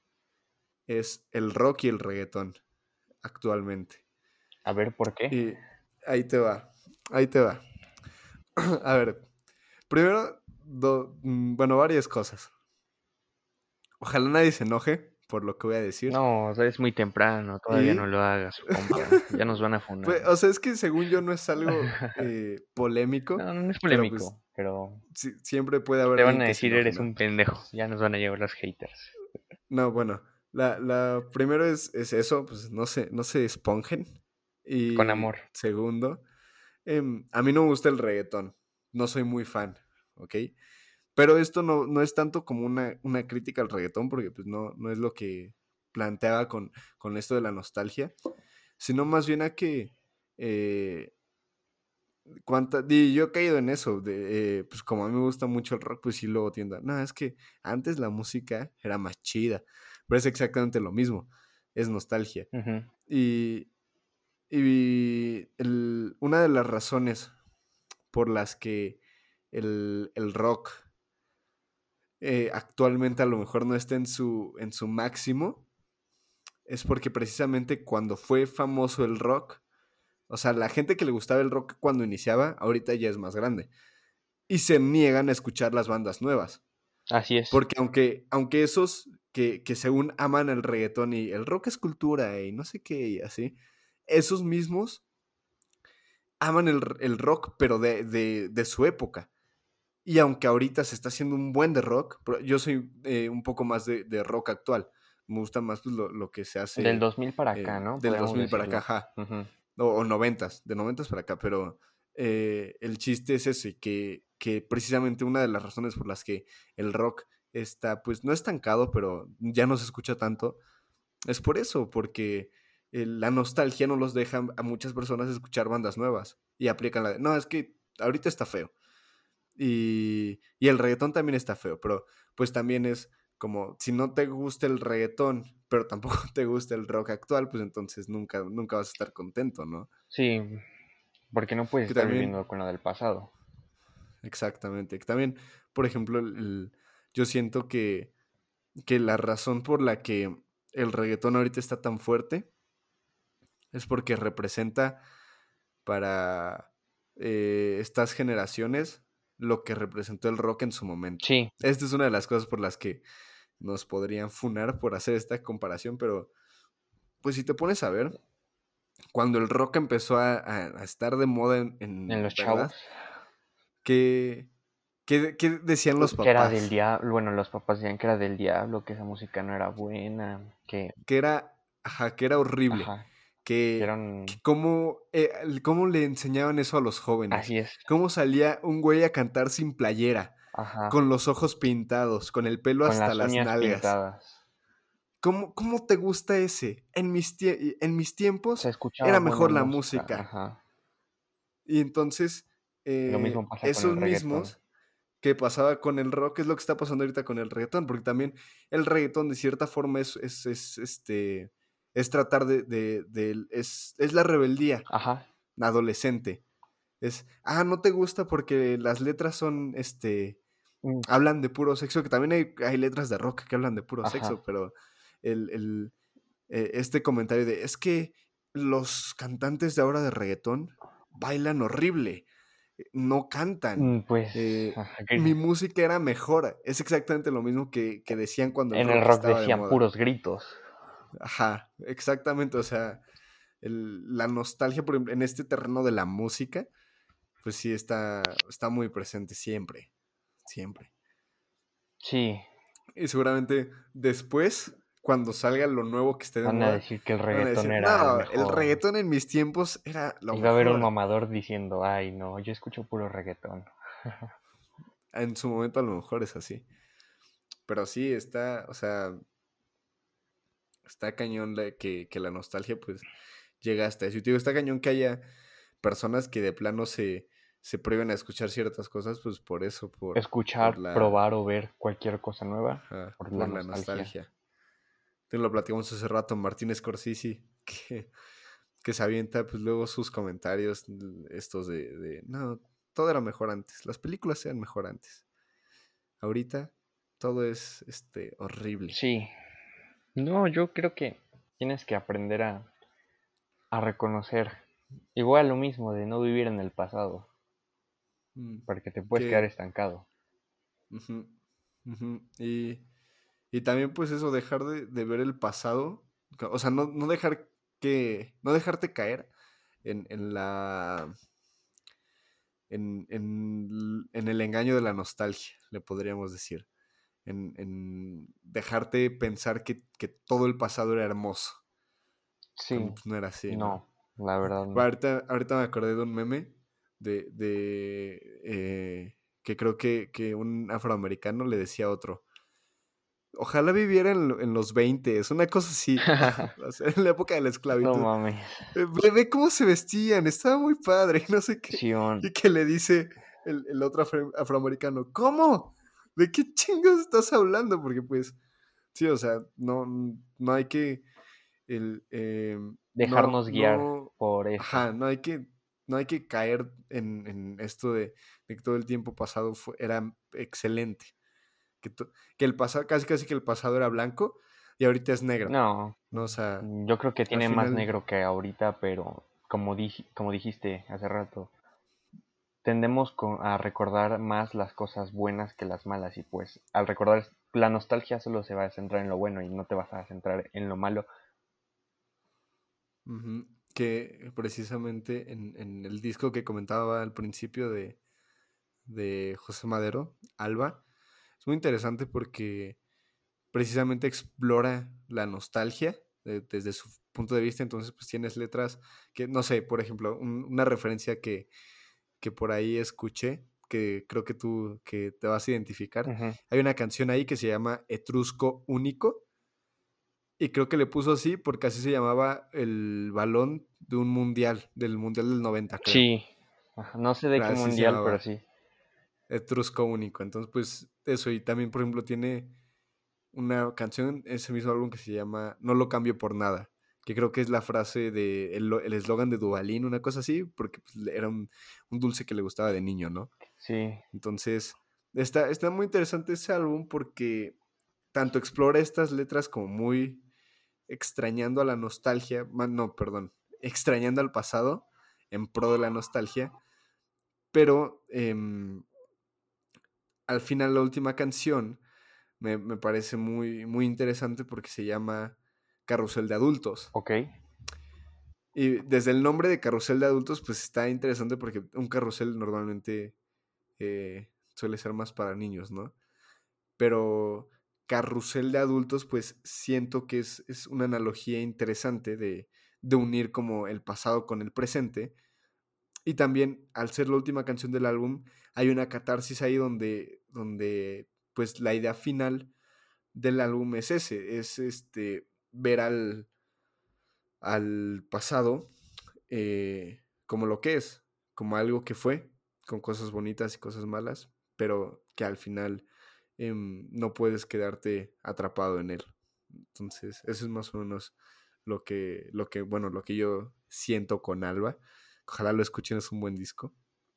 es el rock y el reggaetón actualmente. a ver por qué. Y ahí te va, ahí te va. A ver, primero, bueno, varias cosas. Ojalá nadie se enoje por lo que voy a decir. No, o sea, es muy temprano, todavía no Y lo hagas, compa. Ya nos van a pues, funar. o sea, es que según yo no es algo polémico, No, no es pero pues polémico, pero siempre puede haber te van alguien a que se decir enoje, eres ¿no? un pendejo. Ya nos van a llevar los haters. No, bueno, la primero es eso, pues no se esponjen. Con Y amor. segundo, a mí no me gusta el reggaetón, no soy muy fan, ¿ok? Pero esto no es tanto como una crítica al reggaetón, porque pues no es lo que planteaba con esto de la nostalgia, sino más bien a que eh, yo he caído en eso, pues como a mí me gusta mucho el rock, pues sí luego tiendo no, es que antes la música era más chida, pero es exactamente lo mismo, es nostalgia. Ujú. Y, una de las razones por las que el rock actualmente a lo mejor no está en su máximo, es porque precisamente cuando fue famoso el rock, o sea, la gente que le gustaba el rock cuando iniciaba, ahorita ya es más grande. Y se niegan a escuchar las bandas nuevas. Así es. Porque aunque esos que según aman el reggaetón y el rock es cultura y no sé qué y así, esos mismos aman el rock, pero de su época. Y aunque ahorita se está haciendo un buen de rock, yo soy un poco más de rock actual. Me gusta más pues, lo que se Del hace 2000 para acá, ¿no? del Podríamos 2000 para acá, decirlo. ajá. Ujú. O 90, de 90 para acá, pero el chiste es ese, que precisamente una de las razones por las que el rock está, pues no estancado, pero ya no se escucha tanto, es por eso, porque la nostalgia no los deja a muchas personas escuchar bandas nuevas y aplican la de, no, es que ahorita está feo. Y el reggaetón también está feo, pero pues también es como, si no te gusta el reggaetón, pero tampoco te gusta el rock actual, pues entonces nunca vas a estar contento, ¿no? Sí, porque no puedes Que estar también, viviendo con lo del pasado. exactamente, que también, por ejemplo, yo siento que la razón por la que el reggaetón ahorita está tan fuerte es porque representa para estas generaciones lo que representó el rock en su momento. Sí, Esta es una de las cosas por las que nos podrían funar por hacer esta comparación, pero pues si te pones a ver, cuando el rock empezó a estar de moda en en los verdad, chavos, ¿qué, qué decían los que era del papás? diablo, bueno, los papás decían que era del diablo, que esa música no era buena, que, Que era, ajá, que era horrible, ajá, que que, eran, cómo le enseñaban eso a los jóvenes, así es, cómo salía un güey a cantar sin playera, ajá, con los ojos pintados, con el pelo con hasta las las uñas nalgas. pintadas. ¿Cómo te gusta ese? En mis Se tiempos escuchaba era buena mejor la música, música. ajá. Y entonces, Lo mismo pasa con el esos reggaetón. mismos que pasaba con el rock es lo que está pasando ahorita con el reggaetón, porque también el reggaetón de cierta forma es tratar es la rebeldía Ajá. adolescente. Es, no te gusta porque las letras son, Mm, hablan de puro sexo, que también hay letras de rock que hablan de puro ajá. sexo, pero el, este comentario de, es que los cantantes de ahora de reggaetón bailan horrible, no cantan. Pues, ajá, Mi música era mejor. Es exactamente lo mismo que decían cuando el en el rock rock estaba de decían moda. puros gritos. Ajá, exactamente. O sea, la nostalgia por ejemplo, en este terreno de la música, pues sí está muy presente siempre. Siempre. Sí, Y seguramente después, cuando salga lo nuevo que esté de van a moda, decir que el van a reggaetón decir, era el no, el mejor. reggaetón en mis tiempos era lo Y va a haber un mejor. mamador diciendo, ay, no, yo escucho puro reggaetón. En su momento a lo mejor es así. Pero sí, o sea, está cañón que la nostalgia pues llega hasta eso. Y te digo, está cañón que haya personas que de plano se prohíben a escuchar ciertas cosas, pues por eso, por Escuchar, probar o ver cualquier cosa nueva ajá, por la por la nostalgia. nostalgia. Te lo platicamos hace rato, Martín Scorsese, que se avienta pues luego sus comentarios estos no, todo era mejor antes, las películas eran mejor antes. Ahorita todo es horrible. Sí, no, yo creo que tienes que aprender a reconocer. Igual lo mismo de no vivir en el pasado, Mm, porque te puedes quedar que estancado. ujú, ujú, y también pues eso, dejar de ver el pasado, o sea, no dejar no dejarte caer en la, en el engaño de la nostalgia, le podríamos decir, en dejarte pensar que todo el pasado era hermoso, cuando Sí, pues no era así, ¿no? no, la verdad Bueno, no. ahorita me acordé de un meme que creo que un afroamericano le decía a otro, ojalá viviera en los 20, es una cosa así, o sea, en la época de la No esclavitud. mames. Ve cómo se vestían, estaba muy padre, no sé qué. Sion, Y que le dice el otro afroamericano, ¿cómo? ¿De qué chingos estás hablando? Porque pues, sí, o sea, no hay que, el, dejarnos guiar por eso. ajá, no hay que caer en esto de que todo el tiempo pasado era excelente. Que, que el pasado, casi que el pasado era blanco y ahorita es negro, No, ¿no? O sea, yo creo que al tiene más final, negro que ahorita, pero como dijiste hace rato, tendemos a recordar más las cosas buenas que las malas y pues al recordar la nostalgia solo se va a centrar en lo bueno y no te vas a centrar en lo malo. ujú, que precisamente en el disco que comentaba al principio de José Madero, Alba, es muy interesante porque precisamente explora la nostalgia desde su punto de vista, entonces pues tienes letras que, no sé, por ejemplo, una referencia que por ahí escuché, que creo que tú que te vas a identificar. Ujú. Hay una canción ahí que se llama Etrusco Único y creo que le puso así porque así se llamaba el balón de un mundial, del mundial del 90, creo. Sí, ajá, no sé de qué Así se mundial, pero llamaba, sí. Etrusco Único. Entonces, pues eso, y también, por ejemplo, tiene una canción, ese mismo álbum que se llama No lo cambio por nada, que creo que es la frase de el eslogan de Duvalín, una cosa así, porque pues, era un dulce que le gustaba de niño, ¿no? Sí, Entonces, está muy interesante ese álbum porque tanto explora estas letras como muy extrañando a la nostalgia, no, perdón, extrañando al pasado en pro de la nostalgia, pero al final la última canción me parece muy, muy interesante porque se llama Carrusel de Adultos. ok. Y desde el nombre de Carrusel de Adultos, pues está interesante porque un carrusel normalmente suele ser más para niños, ¿no? Pero Carrusel de Adultos, pues siento que es una analogía interesante de unir como el pasado con el presente. Y también, al ser la última canción del álbum, hay una catarsis ahí donde pues la idea final del álbum es ese, es ver al pasado como lo que es, como algo que fue, con cosas bonitas y cosas malas, pero que al final no puedes quedarte atrapado en él. Entonces, eso es más o menos bueno, lo que yo siento con Alba. Ojalá lo escuchen, es un buen disco.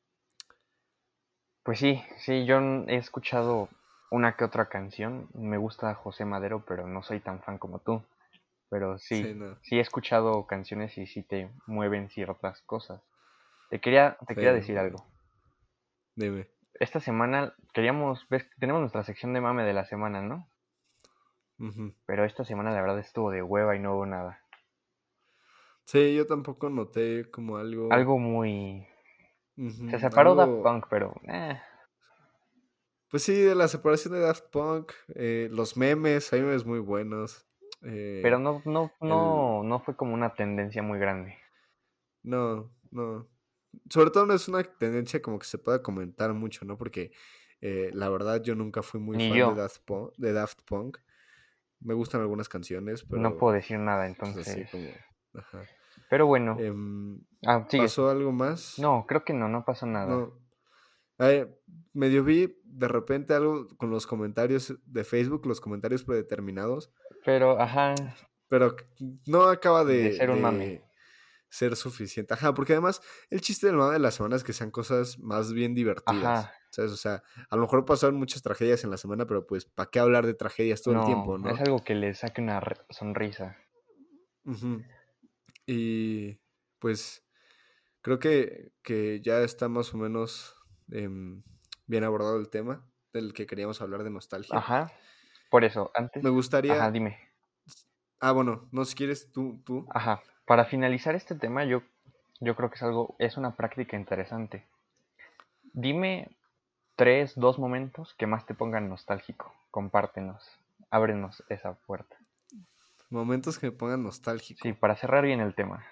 Pues sí, sí, yo he escuchado una que otra canción. Me gusta José Madero, pero no soy tan fan como tú. Pero sí, Sí, no. sí he escuchado canciones y sí te mueven ciertas cosas. Te Sí, quería decir bueno, algo. dime. Esta semana ves, tenemos nuestra sección de mame de la semana, ¿no? Ujú. Pero esta semana la verdad estuvo de hueva y no hubo nada. Sí, yo tampoco noté como algo. Algo muy... Se Ujú, separó Daft algo. Punk, pero... Pues sí, de la separación de Daft Punk, los memes, hay memes muy buenos. Pero eh, el. no fue como una tendencia muy grande. No, no. Sobre todo no es una tendencia como que se pueda comentar mucho, ¿no? Porque la verdad yo nunca fui muy Ni fan yo. de Daft Punk. Me gustan algunas canciones, No pero puedo decir nada, pues así entonces... como. Ajá. Pero bueno. Em, Ah, sigues tú. ¿Pasó algo más? No, creo que no, no pasó nada. No. Eh, Medio vi de repente algo con los comentarios de Facebook, los comentarios predeterminados, Pero, ajá, pero no acaba de de, ser un mame. de ser suficiente. Ajá, porque además el chiste del mame de la semana es que sean cosas más bien divertidas. Ajá, ¿Sabes? O sea, a lo mejor pasaron muchas tragedias en la semana, pero pues, ¿para qué hablar de tragedias todo el no, tiempo, es no? algo que le saque una sonrisa. Ujú. Y pues creo que ya está más o menos bien abordado el tema del que queríamos hablar de nostalgia. Ajá, por eso, antes, Me ajá, gustaría. dime. Bueno, no, si quieres tú. Ajá, para finalizar este tema, yo creo que es una práctica interesante. Dime dos momentos que más te pongan nostálgico. Compártenos, ábrenos esa puerta. Momentos que me pongan Sí, nostálgico. para cerrar bien el tema.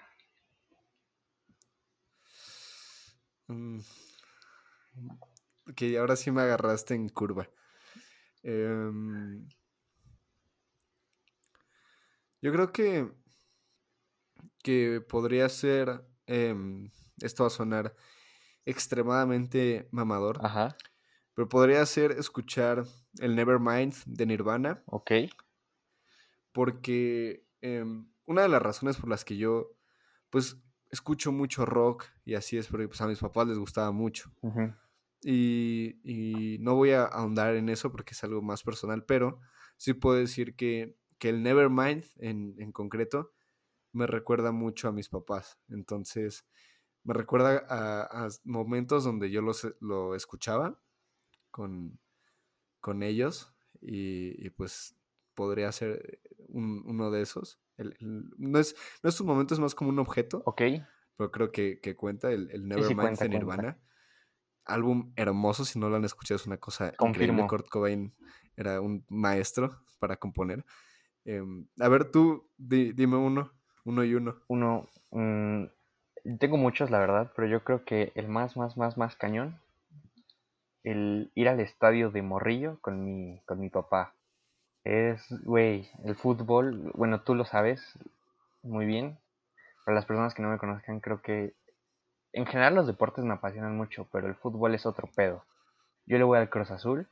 Mm, que ahora sí me agarraste en curva. Em, yo creo que podría ser. Esto va a sonar extremadamente mamador. Ajá, Pero podría ser escuchar el Nevermind de Nirvana. ok. Porque una de las razones por las que yo, pues, escucho mucho rock y así es porque pues, a mis papás les gustaba mucho. Ujú. Y no voy a ahondar en eso porque es algo más personal, pero sí puedo decir que el Nevermind en concreto me recuerda mucho a mis papás. Entonces, me recuerda a momentos donde yo lo escuchaba con, con ellos y pues podría ser uno de esos. No es un momento, es más como un objeto, Ok, pero creo que cuenta el sí, sí, Nevermind cuenta, de cuenta. Nirvana. Álbum hermoso, si no lo han escuchado es una cosa increíble. Confirmo. Kurt Cobain era un maestro para componer. A ver, tú dime uno y uno. Uno, Tengo muchos, la verdad, pero yo creo que el más cañón, el ir al estadio de morrillo con mi papá. Es, güey, el fútbol, bueno, tú lo sabes muy bien. Para las personas que no me conozcan, creo que en general los deportes me apasionan mucho, pero el fútbol es otro pedo. Yo le voy al Cruz Azul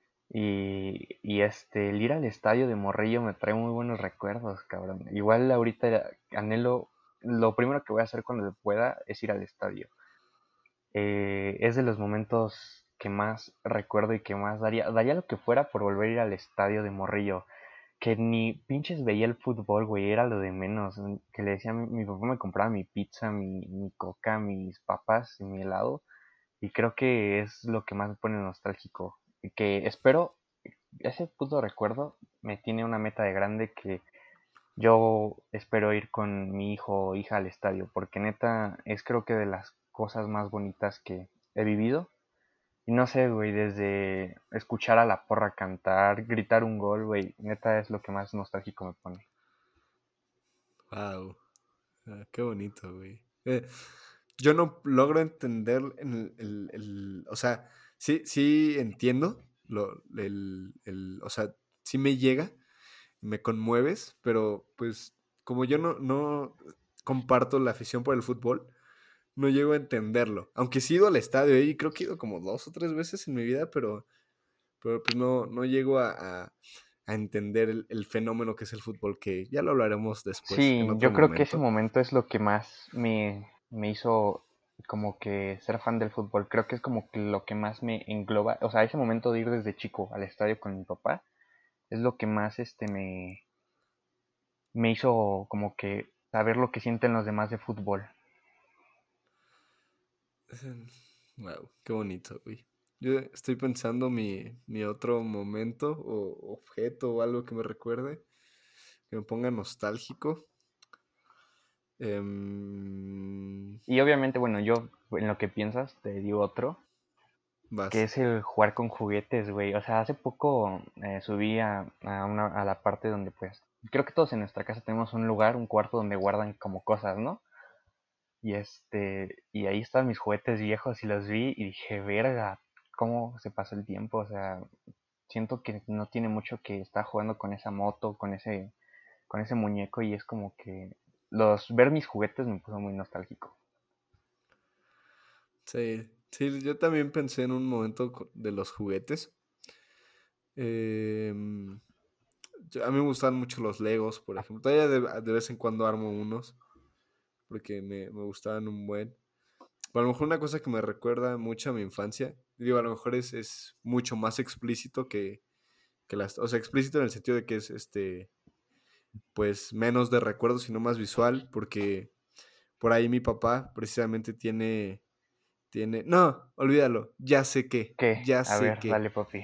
el ir al estadio de Morrillo me trae muy buenos recuerdos, cabrón. Igual ahorita anhelo, lo primero que voy a hacer cuando pueda es ir al estadio. Es de los momentos que más recuerdo y que más daría lo que fuera por volver a ir al estadio de Morrillo. Que ni pinches veía el fútbol, güey, era lo de menos. Que le decía, mi papá me compraba mi pizza, mi coca, mis papas y mi helado. Y creo que es lo que más me pone nostálgico. Y que espero, ese puto recuerdo me tiene una meta de grande que yo espero ir con mi hijo o hija al estadio. Porque neta, es creo que de las cosas más bonitas que he vivido. Y no sé, güey, desde escuchar a la porra cantar, gritar un gol, güey, neta es lo que más nostálgico me pone. Wow, qué bonito, güey. Yo no logro entender o sea, sí, sí entiendo, o sea, sí me llega, me conmueves, pero pues como yo no comparto la afición por el fútbol, no llego a entenderlo. Aunque sí he ido al estadio y creo que he ido como 2 o 3 veces en mi vida, pero pues no llego a entender el fenómeno que es el fútbol, que ya lo hablaremos después, Sí, en otro yo creo que ese momento. momento es lo que más me hizo como que ser fan del fútbol. Creo que es como que lo que más me engloba. O sea, ese momento de ir desde chico al estadio con mi papá es lo que más me hizo como que saber lo que sienten los demás de fútbol. Wow, qué bonito, güey. Yo estoy pensando mi otro momento o objeto o algo que me recuerde, que me ponga nostálgico. Em, Y obviamente, bueno, yo en lo que piensas te digo otro, que vas. es el jugar con juguetes, güey. O sea, hace poco subí a la parte donde pues creo que todos en nuestra casa tenemos un lugar, un cuarto donde guardan como cosas, ¿no? Y ahí están mis juguetes viejos y los vi y dije, verga, cómo se pasó el tiempo. O sea, siento que no tiene mucho que estar jugando con esa moto, con ese muñeco y es como que ver mis juguetes me puso muy nostálgico. Sí, sí, yo también pensé en un momento de los juguetes. Em, a mí me gustan mucho los Legos, por ejemplo. Todavía de vez en cuando armo unos, porque me gustaban un buen. A lo mejor una cosa que me recuerda mucho a mi infancia, digo, a lo mejor es mucho más explícito que las, o sea, explícito en el sentido de que es pues menos de recuerdo, sino más visual, porque por ahí mi papá precisamente no, olvídalo, ¿Qué? ya A sé ver, qué. dale, papi.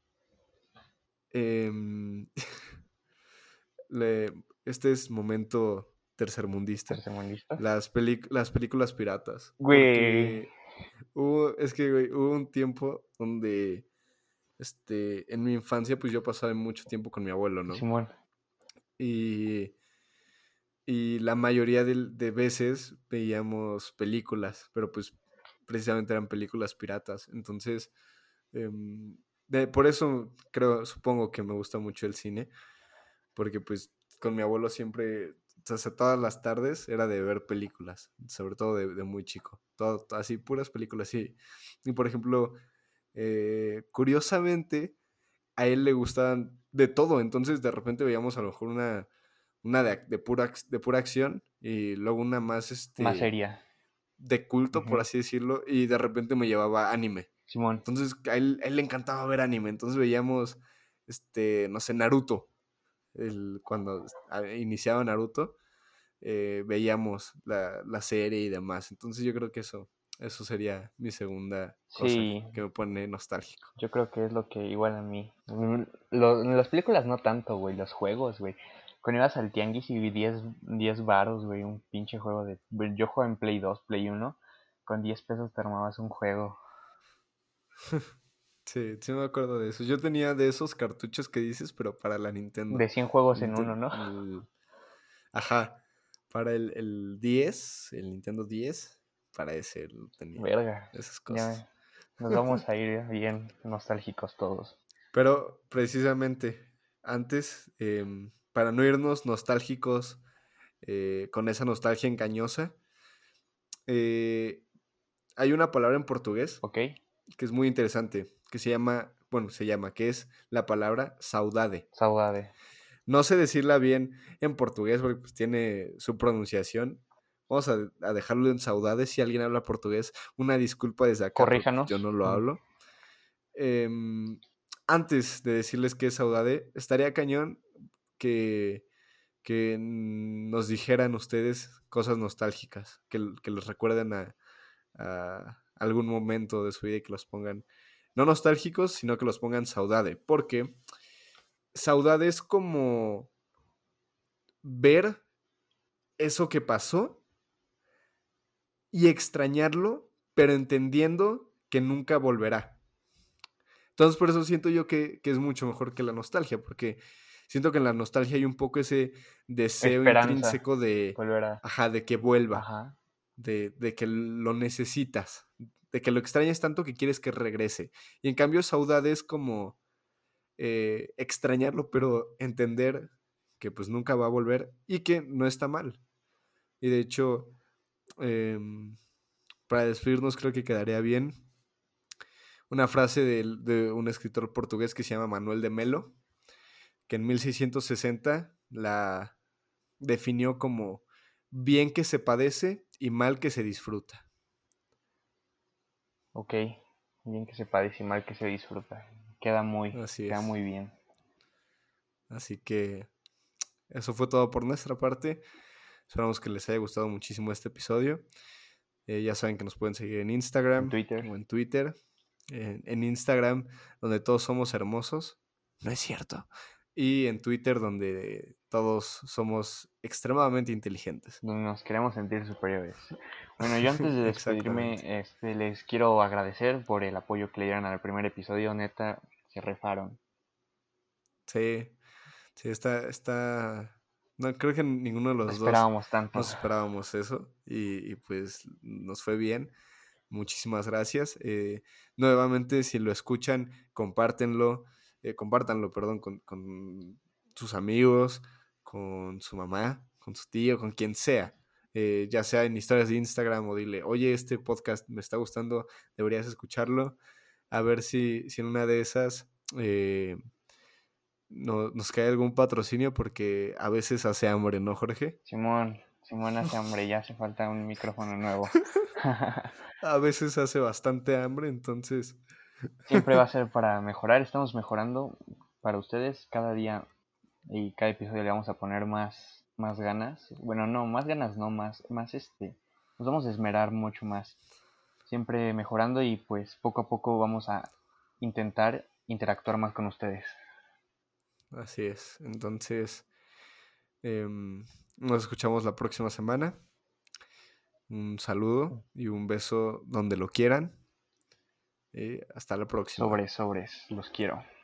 Em, este es momento tercermundista, ¿Tercermundista? las películas piratas, Güey, porque güey, hubo un tiempo donde, en mi infancia, pues yo pasaba mucho tiempo con mi abuelo, ¿no? Simón. Y la mayoría de veces veíamos películas, pero pues precisamente eran películas piratas. Entonces, por eso supongo que me gusta mucho el cine, porque pues con mi abuelo siempre, o sea, todas las tardes era de ver películas, sobre todo de muy chico, todo, así, puras películas, sí. Y por ejemplo, curiosamente, a él le gustaban de todo, entonces de repente veíamos a lo mejor una de pura acción y luego una más Más seria. de culto, por Ujú. así decirlo, y de repente me llevaba anime. Simón. Entonces a él le encantaba ver anime, entonces veíamos, no sé, Naruto, cuando iniciaba Naruto, veíamos la serie y demás. Entonces yo creo que eso sería mi segunda cosa Sí, que me pone nostálgico. yo creo que es lo que igual a mí. Las películas no tanto, güey, los juegos, güey. Cuando ibas al tianguis y vi 10 varos, güey, un pinche juego de... Yo juego en Play 2 Play 1 con 10 pesos te armabas un juego Sí, sí me acuerdo de eso. Yo tenía de esos cartuchos que dices, pero para la Nintendo. de 100 juegos en uno, Ninten- ¿no? el- Ajá. para el 10, el Nintendo 10, para ese lo tenía. Verga. Esas Ya cosas. nos vamos a ir bien nostálgicos todos. Pero precisamente antes, para no irnos nostálgicos, con esa nostalgia engañosa, hay una palabra en portugués ¿Ok? que es muy interesante, que que es la palabra saudade. Saudade. No sé decirla bien en portugués porque pues, tiene su pronunciación. Vamos a dejarlo en saudade. Si alguien habla portugués, una disculpa desde acá porque pues, yo Corríjanos. no lo hablo. Antes de decirles qué es saudade, estaría cañón que, que nos dijeran ustedes cosas nostálgicas, que los recuerden a algún momento de su vida y que los pongan, no nostálgicos, sino que los pongan saudade, porque saudade es como ver eso que pasó y extrañarlo, pero entendiendo que nunca volverá. Entonces, por eso siento yo que es mucho mejor que la nostalgia, porque siento que en la nostalgia hay un poco ese deseo Esperanza. intrínseco de, Volver a. ajá, de que vuelva, Ajá. de que lo necesitas, de que lo extrañas tanto que quieres que regrese. Y en cambio, saudade es como extrañarlo, pero entender que pues nunca va a volver y que no está mal. Y de hecho, para despedirnos creo que quedaría bien una frase de un escritor portugués que se llama Manuel de Melo, que en 1660 la definió como bien que se padece y mal que se disfruta. Ok. Bien que se padece y mal que se disfruta. Queda muy, Así queda es. muy bien. Así que eso fue todo por nuestra parte. Esperamos que les haya gustado muchísimo este episodio. Ya saben que nos pueden seguir en En Instagram Twitter. o en Twitter. En Instagram, donde todos somos hermosos. No es cierto. Y en Twitter, donde todos somos extremadamente inteligentes. Donde nos queremos sentir superiores. Bueno, yo antes de Exactamente. despedirme, les quiero agradecer por el apoyo que le dieron al primer episodio. Neta, se rifaron. Sí, sí, está. No, creo que ninguno de No los dos esperábamos tanto. nos esperábamos eso. Y pues nos fue bien. Muchísimas gracias. Nuevamente, si lo escuchan, compártanlo, perdón, con sus amigos, con su mamá, con su tío, con quien sea. Ya sea en historias de Instagram o dile, oye, este podcast me está gustando, deberías escucharlo. A ver si en una de esas nos cae algún patrocinio porque a veces hace hambre, ¿no, Jorge? Simón hace hambre, ya hace falta un micrófono nuevo. A veces hace bastante hambre, entonces Siempre va a ser para mejorar, estamos mejorando para ustedes cada día y cada episodio le vamos a poner más ganas. Bueno, no, más ganas no, nos vamos a esmerar mucho más. Siempre mejorando y pues poco a poco vamos a intentar interactuar más con ustedes. así es. Entonces, nos escuchamos la próxima semana. Un saludo y un beso donde lo quieran. Hasta la próxima. Sobres, los quiero.